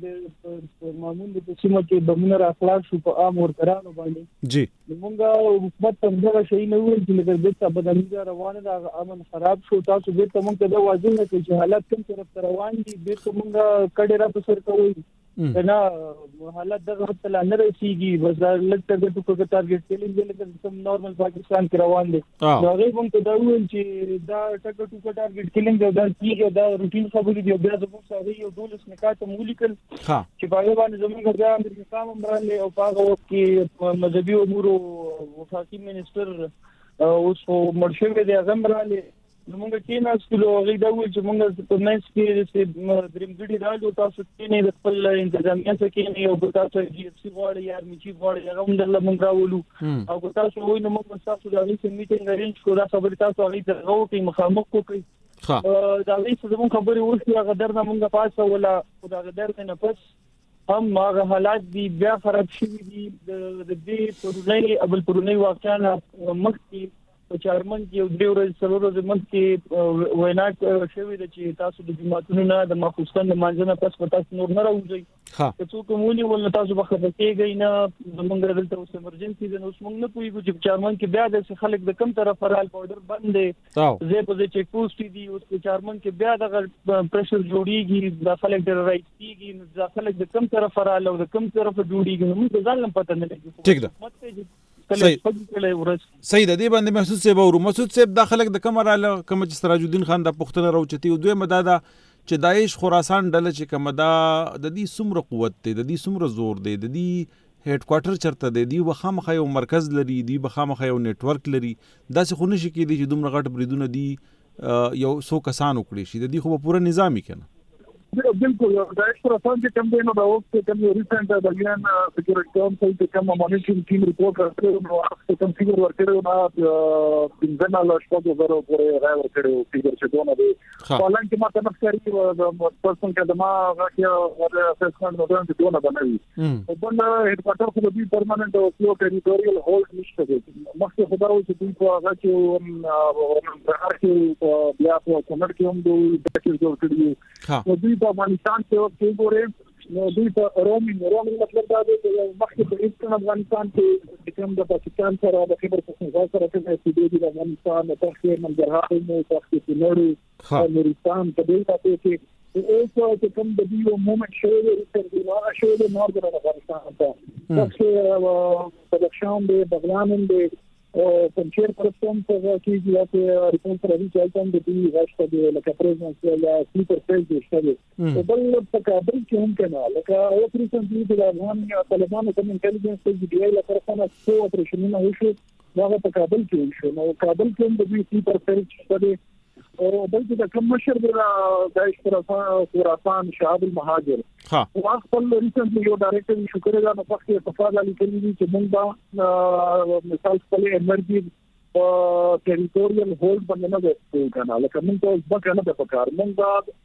د معمول د سیمه کې بمونه راخلاص شو په عام ورکرانو باندې جی موږ حکومت هم دا شي نه ویل چې لکه د څه بدني روانه د امن خراب شو تاسو به ته موږ دا واضح نه کوي چې حالات کوم طرف روان دي به ته موږ کډه را په سر کوي نه حالات دغه ته لا نه رسیږي بس لکه د ټکو ټارګټ کېلې لکه سم نورمال پاکستان کې روان دي نو هغه هم ته دا ویل چې دا ټکو ټکو ټارګټ کېلې دا کیږي دا روټین خبرې دی بیا زموږ سره یو دولس نکات مولیکل چې په باندې زموږ د امریکا قام برانه او په وخت کې مذهبي امور او وفاقي منسٹر اوس مرشد دی اعظم برانه موږ کې نه سکلو غي دا ویل چې موږ په منځ کې چې درمګړي راځو تاسو کې نه د خپل انتظامیه څخه کې نه یو تاسو جی اف سی غواړي یا میچي غواړي هغه هم د موږ راولو او تاسو وایي نو موږ تاسو د هغې میټینګ ارینج کړو دا خبرې تاسو هغه درغو کې مخامخ کوي دا هغې څه زموږ خبرې وشي هغه درنه موږ پاسه ولا خدای درته نه پس هم هغه حالات دي بیا خراب شي دي د دې پرونی ابل پرونی واقعا مخکې په چارمن کې یو درې ورځې څلور ورځې مخکې وینا شوې ده چې تاسو د جماعتونو نه د ماخوستن د مانځنه پس په تاسو نور نه راوځي که څوک مولي ول تاسو به خبر کېږئ نه زمونږ دلته اوس ایمرجنسي ده نو اوس موږ نه پوهېږو چې چارمن کې بیا د خلک د کم طرف رال پاوډر بند دی زه په دې چیک پوسټ دي اوس په چارمن کې بیا د پرشر جوړیږي د خلک د رایټ کیږي د خلک د کم طرف رال او د کم طرف جوړیږي نو موږ ځان پته نه لګي ټیک ده صحیح صحیح ده. دې باندې محسوس سیب او مسعود سیب د خلک د کمراله کوم چې سراج الدین خان د پښتنه راوچتي او دوی مدادا چې داعش خراسان ډله چې کوم دا د دې څومره قوت دی د دې څومره زور دی د دې هډ کوارټر چرته دی دی وخامخه یو مرکز لري دی وخامخه یو نیټ ورک لري دا څه خو نشي کېدی چې دومره غټ بریدونه دی یو څو کسان وکړي شي د دې خو پوره نظامی کنه بالکل داعش خراسان کې کوم دی نو دا وخت کوم ریسنت د ګیان سکیورټي کونسل کې کوم مانیټرینګ ټیم ریپورت راکړو نو هغه کوم فیګر ورکړو نو بنځنه لا شپږ زره پورې راو کړو فیګر چې دونه دی حالان کې ما ته نفسري د پرسن کې د ما راکیا ور اسسمنت نو دونه دونه بنوي په بل هډ کوارټر خو د پرمننت او سلو ټریټوریال هولډ نشته دی مخکې خبرو چې دوی په هغه کې هر کې بیا په کومر کې هم دوی پېکیج جوړ کړی دوی په افغانستان کې وخت ګورې نو دوی په رومینګ رومینګ مطلب دا دی چې مخکې په ایسترن افغانستان کې کوم د پاکستان سره د خبر پښتونخوا سره کوم چې د افغانستان د تخیر منځرهاوی نو تخصیص نړۍ نورستان په دې تاسو کې اوس چې کوم د دیو مومنت شوی دی چې نو شوی دی نورذرن افغانستان ته تاسو په دښمن دی بغلان دی او پنځیر پرسم څنګه چې چې ریپورت راځي چې تاسو د دې غاښته د لکه پریزنس یا سلیپر فیز دی شته بل په کابل کې هم کنه لکه او پرسنټ د افغان طالبانو کوم انټيليجنس د دی له طرفه څو اپریشنونه وشو هغه په کابل کې وشو نو کابل کې هم د دې سلیپر فیز شته او بلکې د کوم مشر د داعش خراسان شهاب المهاجر ها او خپل ریسنټلی یو ډایریکټر شو کړی دا په پخې اتفاق علی کړی دي چې موږ دا مثال خپل انرژي په ټریټوریال هولډ باندې نه وځو کنه لکه موږ ته ځکه نه په کار موږ دا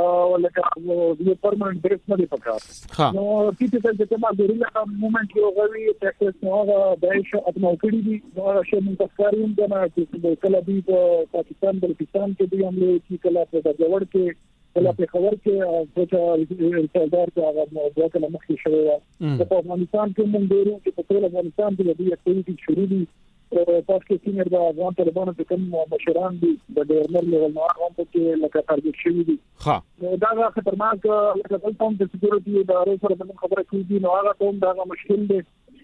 لکه یو پرمننت بریک نه دی پکار نو چې چې ما د ریلا مومنت یو غوي ټیکس نو دا داعش اتمو کړی دي نو چې موږ تفکرین دا چې کله دی په پاکستان بلوچستان کې دی عمله چې کله په جوړ کې کله په خبر کې چې سردار ته هغه موضوع کله مخکې شوی په افغانستان کې موږ ډیرو چې په ټول افغانستان کې د دې اکټیویټي شروع دي تاسو کې سینر د افغان طالبانو د کوم مشران دي د ګورنر لیول نو هغه په کې لکه تارګټ شوی دي ها دا خطرناک لکه تاسو د سکیورټي ادارې سره د خبره کوي نو هغه ته دا مشکل دي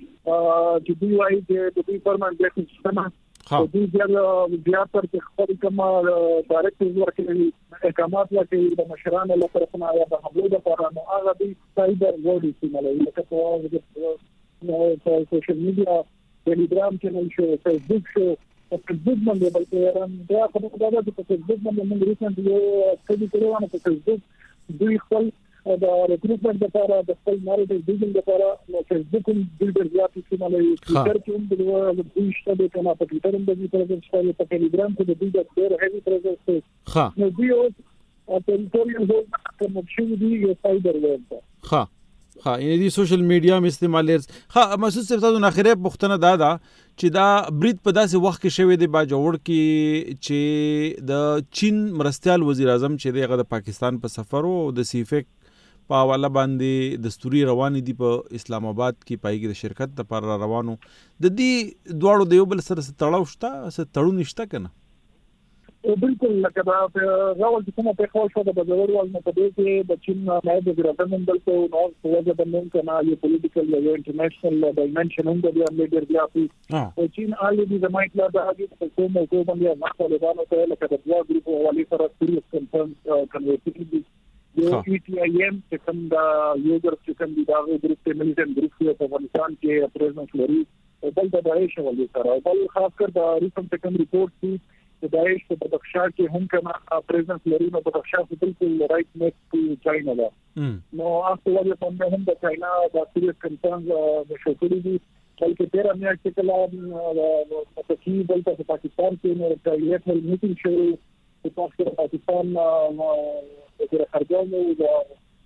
چې دوی وايي چې د دې پرمننت بریک سیستم خو دوی بیا تر چې خپل کوم ډایرکټ ورکړي احکامات لکه د مشرانو له طرفه یا د حملو لپاره نو هغه د سایبر وارډ استعمالوي لکه په سوشل میډیا ټلګرام چینل شو فیسبوک شو په فیسبوک باندې بلکې دا خبره دا ده چې په فیسبوک باندې موږ ریسنټ یو کلی کړو نو په فیسبوک دوی خپل د ریکروټمنټ لپاره د خپل ناروډ ډیزاین لپاره نو فیسبوک هم دوی ډېر زیات استعمالوي ټویټر کې هم د دوی شته کنه په ټویټر هم د دوی پرځ شته په ټلګرام کې د دوی د ډېر هیوی پرځ شته ها نو دوی او ټریټوریال هولډ کوم شي دی یو سایبر ویب ها ها یعنی دی سوشل میډیا م استعمال ها محسوس څه تاسو ناخره پښتنه دادا چې دا برید په داسې وخت کې شوی دی با جوړ کې چې د چین مرستيال وزیر اعظم چې دغه د پاکستان په سفر او د سیفک په حواله باندې دستوري روان دي په اسلام آباد کې پای کې د شرکت لپاره روانو د دې دواړو د یو بل سره تړاو شته څه تړون نشته کنه بالکل لکه دا راول چې کومه په خوا شو د بازار وال نه پدې کې د چین نائب وزیر اعظم هم دلته نو په وجه باندې کنه یو پولیټیکل یا انټرنیشنل ډایمنشن هم د دې لیډر بیا په چین آلریډي د مایټ لا د هغه په کومه کومه باندې ما طالبانو ته لکه د دوا ګروپ حواله سره سیریس کنفرنس کنورسیشن دي یو ای ټي آی ایم چې کوم دا یوزر چې کوم دا ګروپ ته ملیټن ګروپ په افغانستان کې پریزنس لري بل د داعش ولې سره بل خاص کر د ریسنټ کوم ریپورت دي د داعش په بدخشان کې هم کما پریزنس لري نو بدخشان بالکل رائټ نیکسټ ټو چاینا ده نو هغه ولې په هم د چاینا د سیریس کنسرنز مشکل دي بلکې تیر امیا چې کله په کې بلته په پاکستان کې نو د یو میټینګ شروع په پاکستان د خارجانو د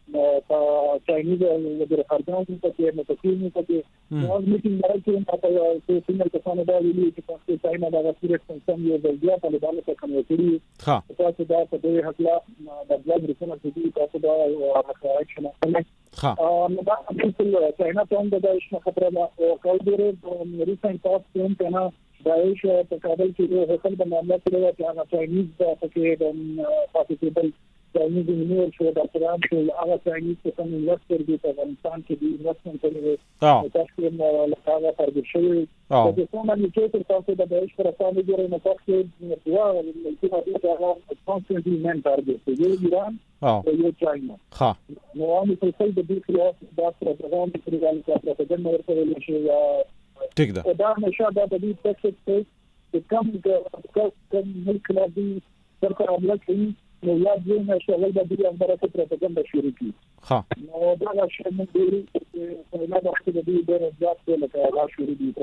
په چاینیز وزیر خارجه په کې متفقین په کې نو میټینګ راځي چې په سیمه کې څنګه دا ویلي چې په چاینا دا غوښتل څنګه یو ځل بیا طالبانو ته کوم وکړي ها تاسو دا په دې حق د بلاد رسنه چې تاسو دا اکشن ها نو دا په چاینا ته هم دا شنه خطر او کولډر ریسنت تاسو هم کنه داعش په کابل کې یو حکم د معاملې سره چې هغه چاینیز په کې د پاتېبل چاینیز انجینیر شو د افغان چې هغه چاینیز څخه انویسټر دی په افغانستان کې دی انویسټمنت کوي او تاسو یې له هغه ترګل شوی د کومه چې تاسو د داعش سره سم جوړې نه تاسو دوا چې هغه کانستنټلی مین تارګت دی ایران او یو چاینا ها نو هم په څه د دې خلاف د پروګرام په اړه چې تاسو د نور په ویل شي ټیک ده دا نشه دا د دې ټیکس چې کوم کوم ملک لا دي سرکار عمل کوي نو یاد دې نشه ولې د دې امر ته پروپاګاندا شروع کی ها نو دا شی موږ ډېری په لاره کې د دې ډېر ځات څه لکه لا شروع دي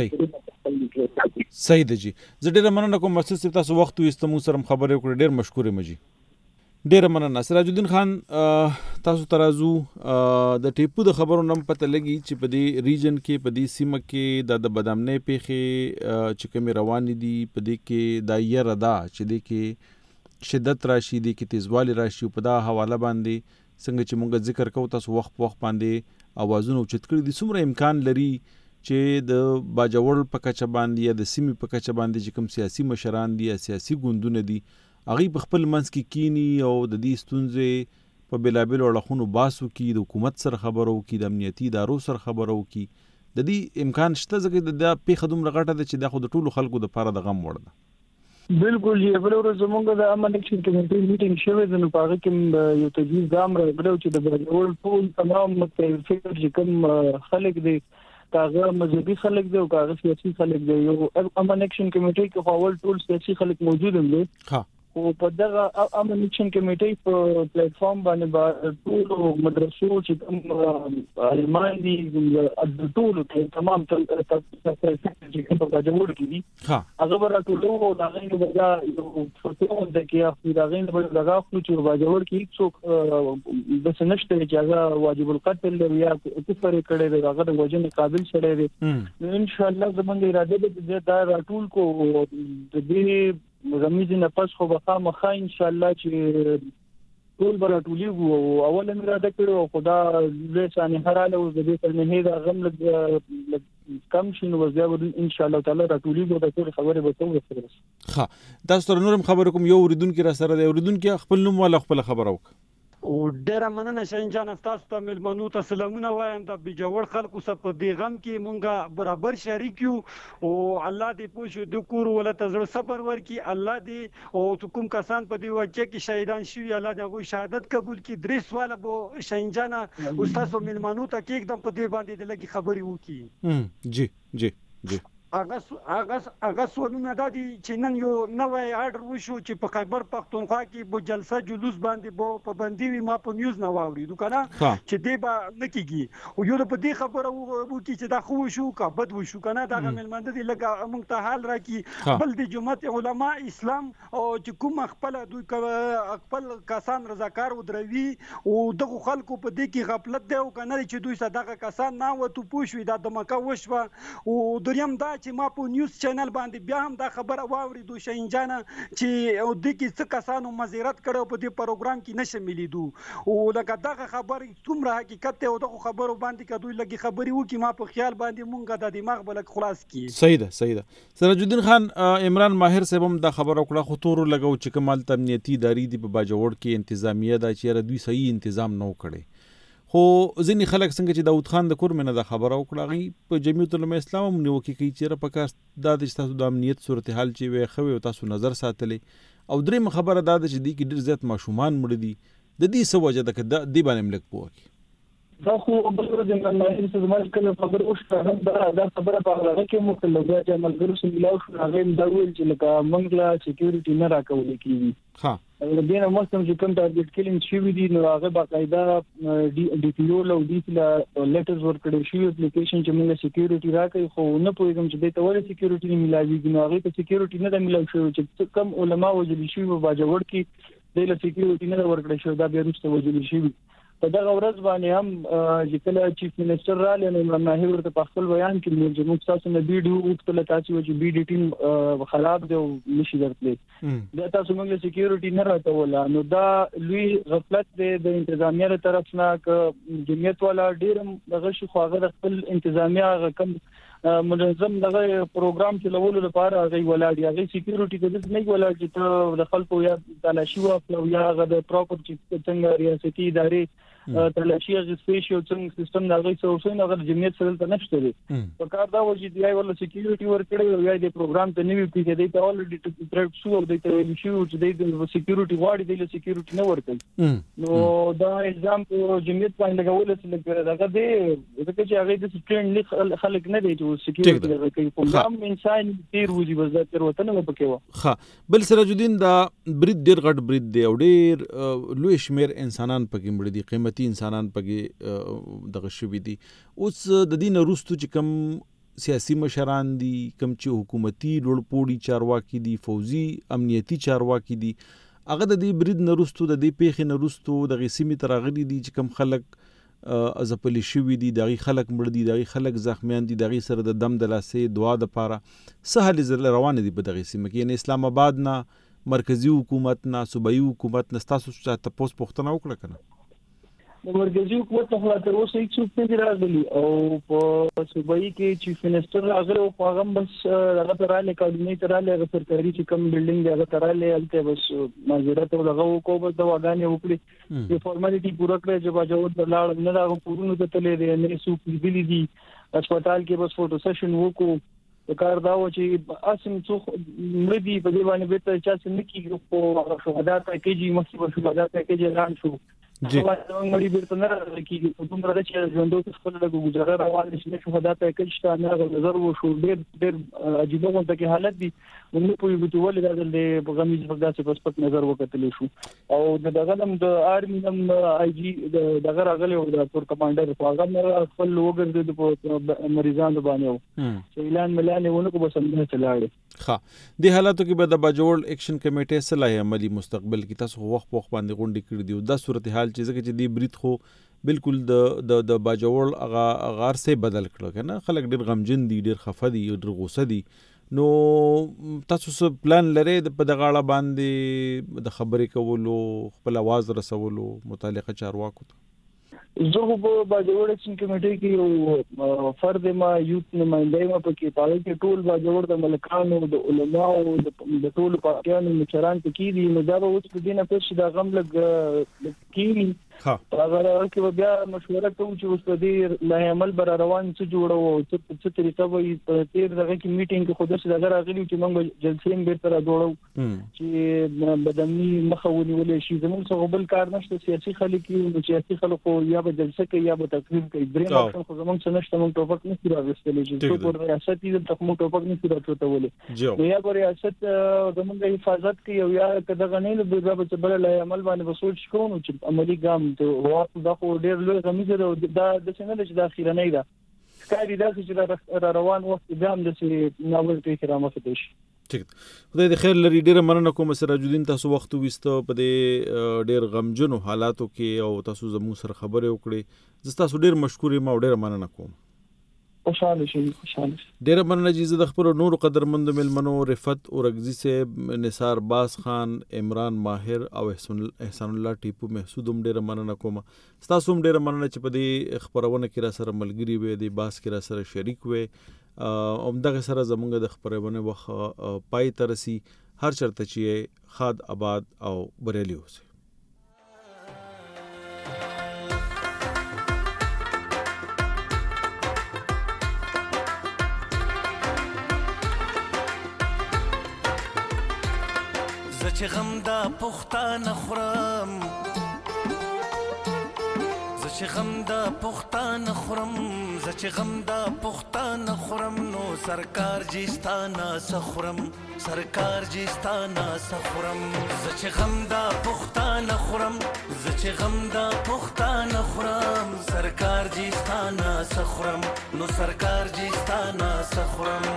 پروپاګاندا صحیح ده جی زه ډېر مننه کوم مسعود تاسو وخت وستمو سره خبرې وکړې ډېر مشکور یم جی ډیر مننه سراج الدین خان تاسو ترازو د ټیپو د خبرو نم پته لګي چې په دې ریجن کې په دې سیمه کې د بدامنۍ پیخي چې کوم روان دي په دې کې د یره دا چې دې کې شدت راشي دي کې تیزوالی راشي په دا حواله باندې څنګه چې مونږ ذکر کوو تاسو وخت وخت باندې اوازونه اوچت کړی دي څومره امکان لري چې د باجوړ په کچه باندې یا د سیمې په کچه باندې چې کوم سیاسي مشران دي یا سیاسي ګوندونه دي هغه په خپل منځ کې کینی او د دې ستونزې په بلابل اړخونو باسو کې د حکومت سره خبرو کې د امنیتي ادارو سره خبرو کې د دې امکان شته ځکه د پیښه دومره غټه ده چې د خو د ټولو خلکو د لپاره د غم وړ ده بالکل یې بل ورځ زموږ د امن اکشن کمیټې میټینګ شوه د نو پاره کې یو تجویز ګام راغلی چې د بجوړ ټول تمام متفق چې کوم خلک دي کاغه مذهبي خلک دي او کاغه سیاسي خلک دي یو امن اکشن کمیټې کې اول ټول سیاسي خلک موجود هم دي ها او په دغه امن اکشن کمیټې په پلیټ فارم باندې ټول مدرسو چې کوم علمان دي د ټول تمام چې کوم په جوړ کې دي هغه ورته ټول او دغه یو یو څه د کې دغه د دغه خپل چې په جوړ کې څوک د سنشت چې هغه واجب القتل یا کفر کړي دی هغه د وجنې قابل شړي دي ان شاء الله زمونږ اراده ده چې دا ټول کو د دې زميزي نه پس خو بخا مخا ان شاء الله چې ټول برټولي وو اول اراده کړو خدا له ثاني هراله او د دې تر نه دا غم لګ کم شنو وځو ان شاء الله تعالی راټولي وو د ټول خبره به تو وسره ها دا ستر نورم خبر کوم یو اوریدونکو را سره دی اوریدونکو خپل نوم ولا خپل خبر وک او ډیر مننه شین جان تاسو ته ملمنو ته سلامونه وایم د بجوړ خلکو سره په دې غم کې مونږه برابر شریک یو او الله دې پوښو د کور ولته زړه صبر ورکي الله دې او کوم کسان په دې وجه کې شهیدان شوی الله دې غو شهادت قبول کړي درې سواله بو شین جان او تاسو ملمنو ته کې एकदम په دې باندې د لګي خبري وکي جی جی جی اغه اغه اغه سوالونه د دې چې نن یو نوې آرډر وشو چې په خیبر پختونخوا کې بو جلسه جلوس باندې بو پابندي وي ما په نیوز نه واورېدو کنه چې دې با نکېږي او یو په دې خبره وو چې دا خو شو کا بد وشو کنه دا ملمند دي لګه موږ ته حال راکې بل د جماعت علما اسلام او چې کوم خپل دوی خپل کسان رضاکار ودروي او دغه خلکو په دې کې غفلت دی او کنه چې دوی صدقه کسان نه وته پوښوي دا د مکه وشو او دریم دا چې ما په نیوز چینل باندې بیا هم دا خبره واورېدو شین جان چې او د کې څه کسانو مزیرت کړو په دې پروګرام کې نشه ملیدو او لکه دغه خبر څومره حقیقت او دغه خبرو باندې کدوې لګي خبري وکي ما په خیال باندې مونږه د دماغ بلک خلاص کی صحیح ده صحیح ده سراج الدین خان عمران ماهر صاحب هم دا خبره وکړه خو تور لګاو چې کمال امنیتي ادارې دی په باجوړ کې انتظامیه دا چې دوی صحیح تنظیم نه وکړي خو ځینې خلک څنګه چې داود خان د کور منه د خبره وکړه غي په جمعیت العلماء اسلام هم نیو کې کی چیرې په کار د تاسو د امنیت صورتحال چې وي خو تاسو نظر ساتلې او درې خبره دا چې دی کې ډیر زیات ماشومان مړ دي د دې سوجه د دی باندې ملک پوهه دا خو بل ورځ د ماهر څخه زموږ کله خبر اوسه دا دا خبره په هغه کې مخلوقه چې ملګرو سره ملاو شو هغه د ویل چې لکه منګلا سکیورټي نه راکول کیږي ها د دې نه مستم چې کوم ټارګټ کلینګ شوی دي نو هغه باقاعده ډي پی او او ډي پی لا لیټرز ورکړل شي اپلیکیشن چې موږ سکیورټي راکړي خو نه پوهیږم چې د تور سکیورټي نه ملایوي نو هغه ته سکیورټي نه د ملاو شو چې کم علما وجلی شي په باجوړ کې د سکیورټي نه ورکړل شو دا به رښتیا وجلی شي په دغه ورځ باندې هم چې کله چیف منسٹر را لنه ماهي ورته په خپل بیان کې موږ تاسو نه ویډیو وکړل تاسو چې بي ډي ټیم خراب دی او نشي درتلې دا تاسو موږ له سکیورټي نه راټوله نو دا لوی غفلت دی د انتظامیه تر طرف نه ک جمعیت والا ډیر دغه شي خواغه د خپل انتظامیه کم منظم دغه پروګرام چلولو لپاره غي ولاړ یا غي سکیورټي د دې نه ولاړ چې ته د خلکو یا تلاشي او یا غو د پراپرټي څنګه ریاستي ادارې تلاشي غي سپیشل څنګه سیستم دغه څه اوسه نه غو جمعیت سره ته نشته دي په کار دا و چې دی ولا سکیورټي ورکړي یا د پروګرام ته نیوي پیږي دی ته الریډي ټریټ شو او د ته شو چې د سکیورټي واړي دی له سکیورټي نه ورکړي نو دا الزام په جمعیت باندې لګول چې دغه دی دغه چې هغه د سټرین خلک نه دی سکیورټي کوي کوم انسان تیر وځي بس د تیر وطن نه پکې و ها بل سراج الدین دا برید ډیر غټ برید دی او ډیر لوی شمیر انسانان پکې مړ دي قیمتي انسانان پکې دغه شوی دي اوس د دین وروستو چې کم سیاسي مشران دي کم چې حکومتي لوړپوړي چارواکي دي فوزي امنیتي چارواکي دي هغه د دې برید نه وروستو د دې پیښې نه وروستو د غسیمي تراغلي دي چې کم خلک ازپلی شوی دي دغه خلک مړ دي دغه خلک زخمیان دي دغه سره د دم د لاسې دعا د پاره سهل زر روان دي په دغه سیمه کې یعنی اسلام آباد نه مرکزی حکومت نه صوبایي حکومت نه تاسو ته تاسو پوښتنه وکړه کنه د مرکزی حکومت څخه تر اوسه هیڅ څه نه راغلي او په صوبایي کې چیف منسٹر راغلی او هغه بس هغه تراله کابینه تراله سرکاري چې کوم بلډینګ هغه تراله الته بس ماجرات او هغه کو بس د واغانې وکړي چې فارمالټي پوره کړې چې باجوړ د لاړ نه راغو پورونو ته تلې دي نه سو پیډلی دي هسپتال کې بس فوټو سیشن وکړو کار دا و چې اسم څو مړي په دې باندې به ته چې نکي په شهدا ته کېږي مخکې شهدا ته کېږي اعلان شو جی مړي بیرته نه راکېږي په دومره چې ژوندو خپل له ګوزاره روان نشي شهدا ته کېږي نه نظر وشو ډېر ډېر عجیب غونډه کې حالت دي موږ په یو ډول د غمی ځبدا چې په سپک نظر وکړل شو او دغه نم د آرمي نم آی جی دغه راغلی او د تور کمانډر په هغه خپل وګرځي د مریضانو باندې چې اعلان ملانه ونه کو بس نه چلاړي ها د حالاتو کې به د باجوړ اکشن کمیټه صلاح عملی مستقبل کې تاسو وخت وخت باندې غونډې کړې دي او د صورتحال چې ځکه چې دی برید خو بالکل د د د باجوړ هغه غار سه بدل کړو کنه خلک ډېر غمجن دي ډېر خفه دي او ډېر غوسه دي نو تاسو څه پلان لرئ په دغه اړه باندې د خبرې کولو خپل आवाज رسولو متعلقه چارواکو ته زه په باجوړ اکشن کمیټې کې یو فرد ما یوت نمائنده ما پکې پاره کې ټول باجوړ د ملکانو د علماو د ټول پارټیانو مشران پکې دي نو دا به اوس په دینه پېښ د غم لګ کېږي ها هغه کې بیا مشوره کوم چې اوس په دې لا عمل بر روان څه جوړو او څه طریقه وي په تیر دغه کې میټینګ کې خود څه دغه راغلی چې موږ جلسې به تر جوړو چې بدني مخاوني ولې شي زموږ څه بل کار نشته سیاسي خلک یو سیاسي خلکو یا به جلسه کوي یا به تقریر کوي درې مخه خو زموږ څه نشته موږ ټوپک نه سره راغستلې چې څو پر ریاست دې ته موږ ټوپک نه سره راټولې نو یا پر ریاست زموږ حفاظت کوي او یا کداغه نه به به بل عمل باندې وسوچ کوو چې عملی ګام ته واټ دا خو ډېر لوی غمیزه دا د څنګه چې دا اخیرنۍ ده ښکاري دا چې روان وخت بیا هم د ناول ته احترام وکړي شي ٹھیک خدای دې خیر لري ډېر مننه کوم سراج الدین تاسو وخت وستو په دې ډېر غمجنو حالاتو کې او تاسو زموږ سره خبرې وکړې زه تاسو ډېر مشکور یم او ډېر مننه کوم خوشاله شي خوشاله ډېر مننه چې د خپل نور قدرمند ملمنو رفت اورغزي سے نثار باز خان عمران ماهر او احسان احسان الله ټیپو محسودم ډېر مننه کوم تاسو هم ډېر مننه چې په دې خبرونه کې را سره ملګری وې د باز کې را سره شریک وې او دغه سره زمونږ د خبرونه وخت پای ترسي هر چرته چې خاد آباد او بریلی اوسه زچ غم دا پختانه خورم زچ غم دا پختانه خورم زچ غم دا پختانه خورم نو سرکار جیستانا سخورم سرکار جیستانا سخورم زچ غم دا پختانه خورم زچ غم دا پختانه خورم سرکار جیستانا سخورم نو سرکار جیستانا سخورم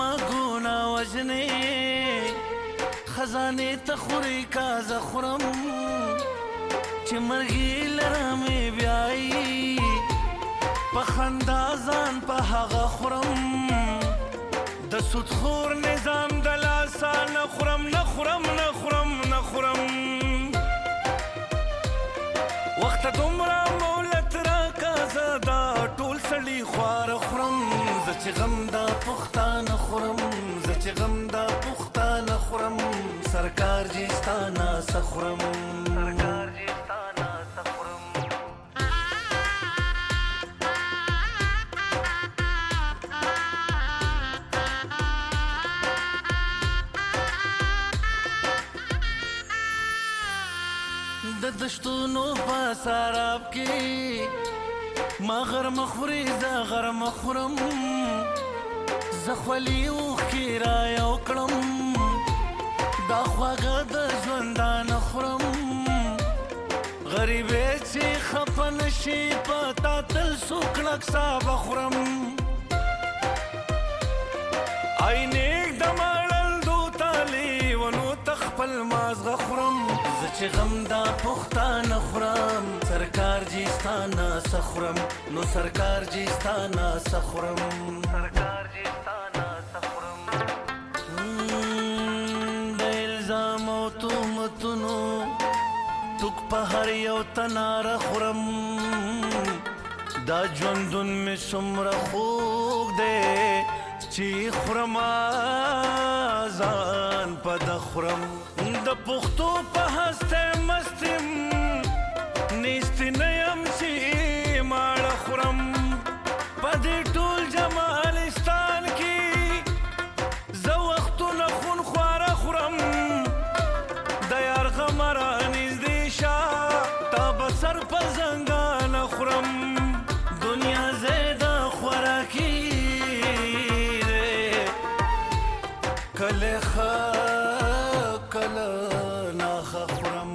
زما ګنا وجنې خزانه تخوري کا زخرم چې مرګي لرمه بیاي په خندا ځان په هغه خورم د سود خور نظام د لاسا نه خورم نه خورم نه خورم نه خورم وخت دومره مولت را کا زدا ټول سړي خوار خورم زه چې غم دا پښتانه خورم زه چې غم دا پښتانه خورم سرکار جي ستانه سخورم سرکار جي ستانه سخورم د دشتونو په سراب کې ما غرم خوري زه غرم خورم زخولي اوښکې را یو کړم دا خواږه د ژوندانه خورم غریبې چې خفه نشي په تا تل څوک لکسا بخورم عینېږ د مړندو تالي ونو ته خپل مازغه خورم زه چې غم دا پښتانه خورم سرکار جي ستانه سخورم نو سرکار جي ستانه سخورم سرکار جي ستانه سخورم د الزام او تهمتونو توک په هر یو تناره خورم دا ژوندون مې څومره خوږ دی چې خورم ځان په ده خورم د پښتو په هسته مستم نیستې نه یم چې ماړه خورم په دې ټول جمالستان کې زه وختونه خون خواره خورم د یار غمه را نږدې شه تا به سر په زنګانه خورم دنیا زیده خوراکي دی کله ښه کله ناښه خورم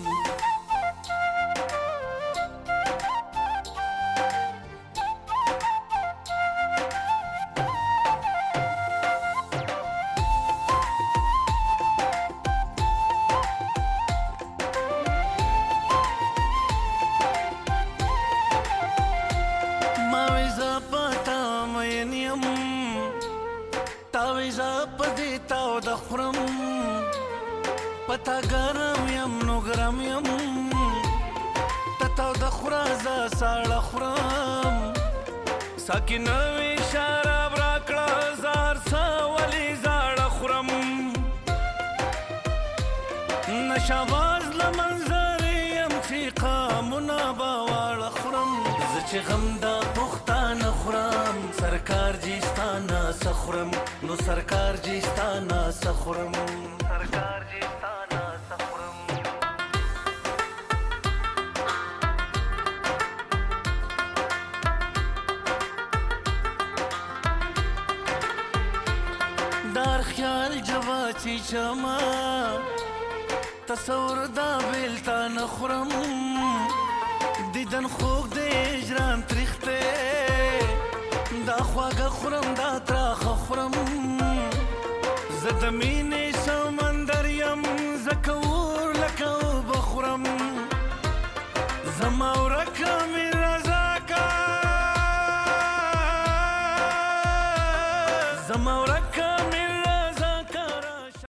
ما ویزا پتا مین یم تا ویزا پدې تاو د خورم پتا ګرم یم نو ګرم یم تتاو د خورا زه ساړه خورم ساکي نوې شراب راکړه زار څه ولې زاړه خورم نشاواز له منظرې یم چې قامونه به واړه خورم زه چې غم دا پښتانه خورم سرکار جي ستانه سخورم نو سرکار جي ستانه سخورم سرکار جي ستانه سخورم دار خیال جوا چې چما تصور دا بیلتا نخورم دیدن خوږ د اجرام تریخته دا خواږه خورم دا تراخه خورم زه د مینې سمندر یم زکه اور لکه اوبه خورم زما ورکه مې رضا کا زما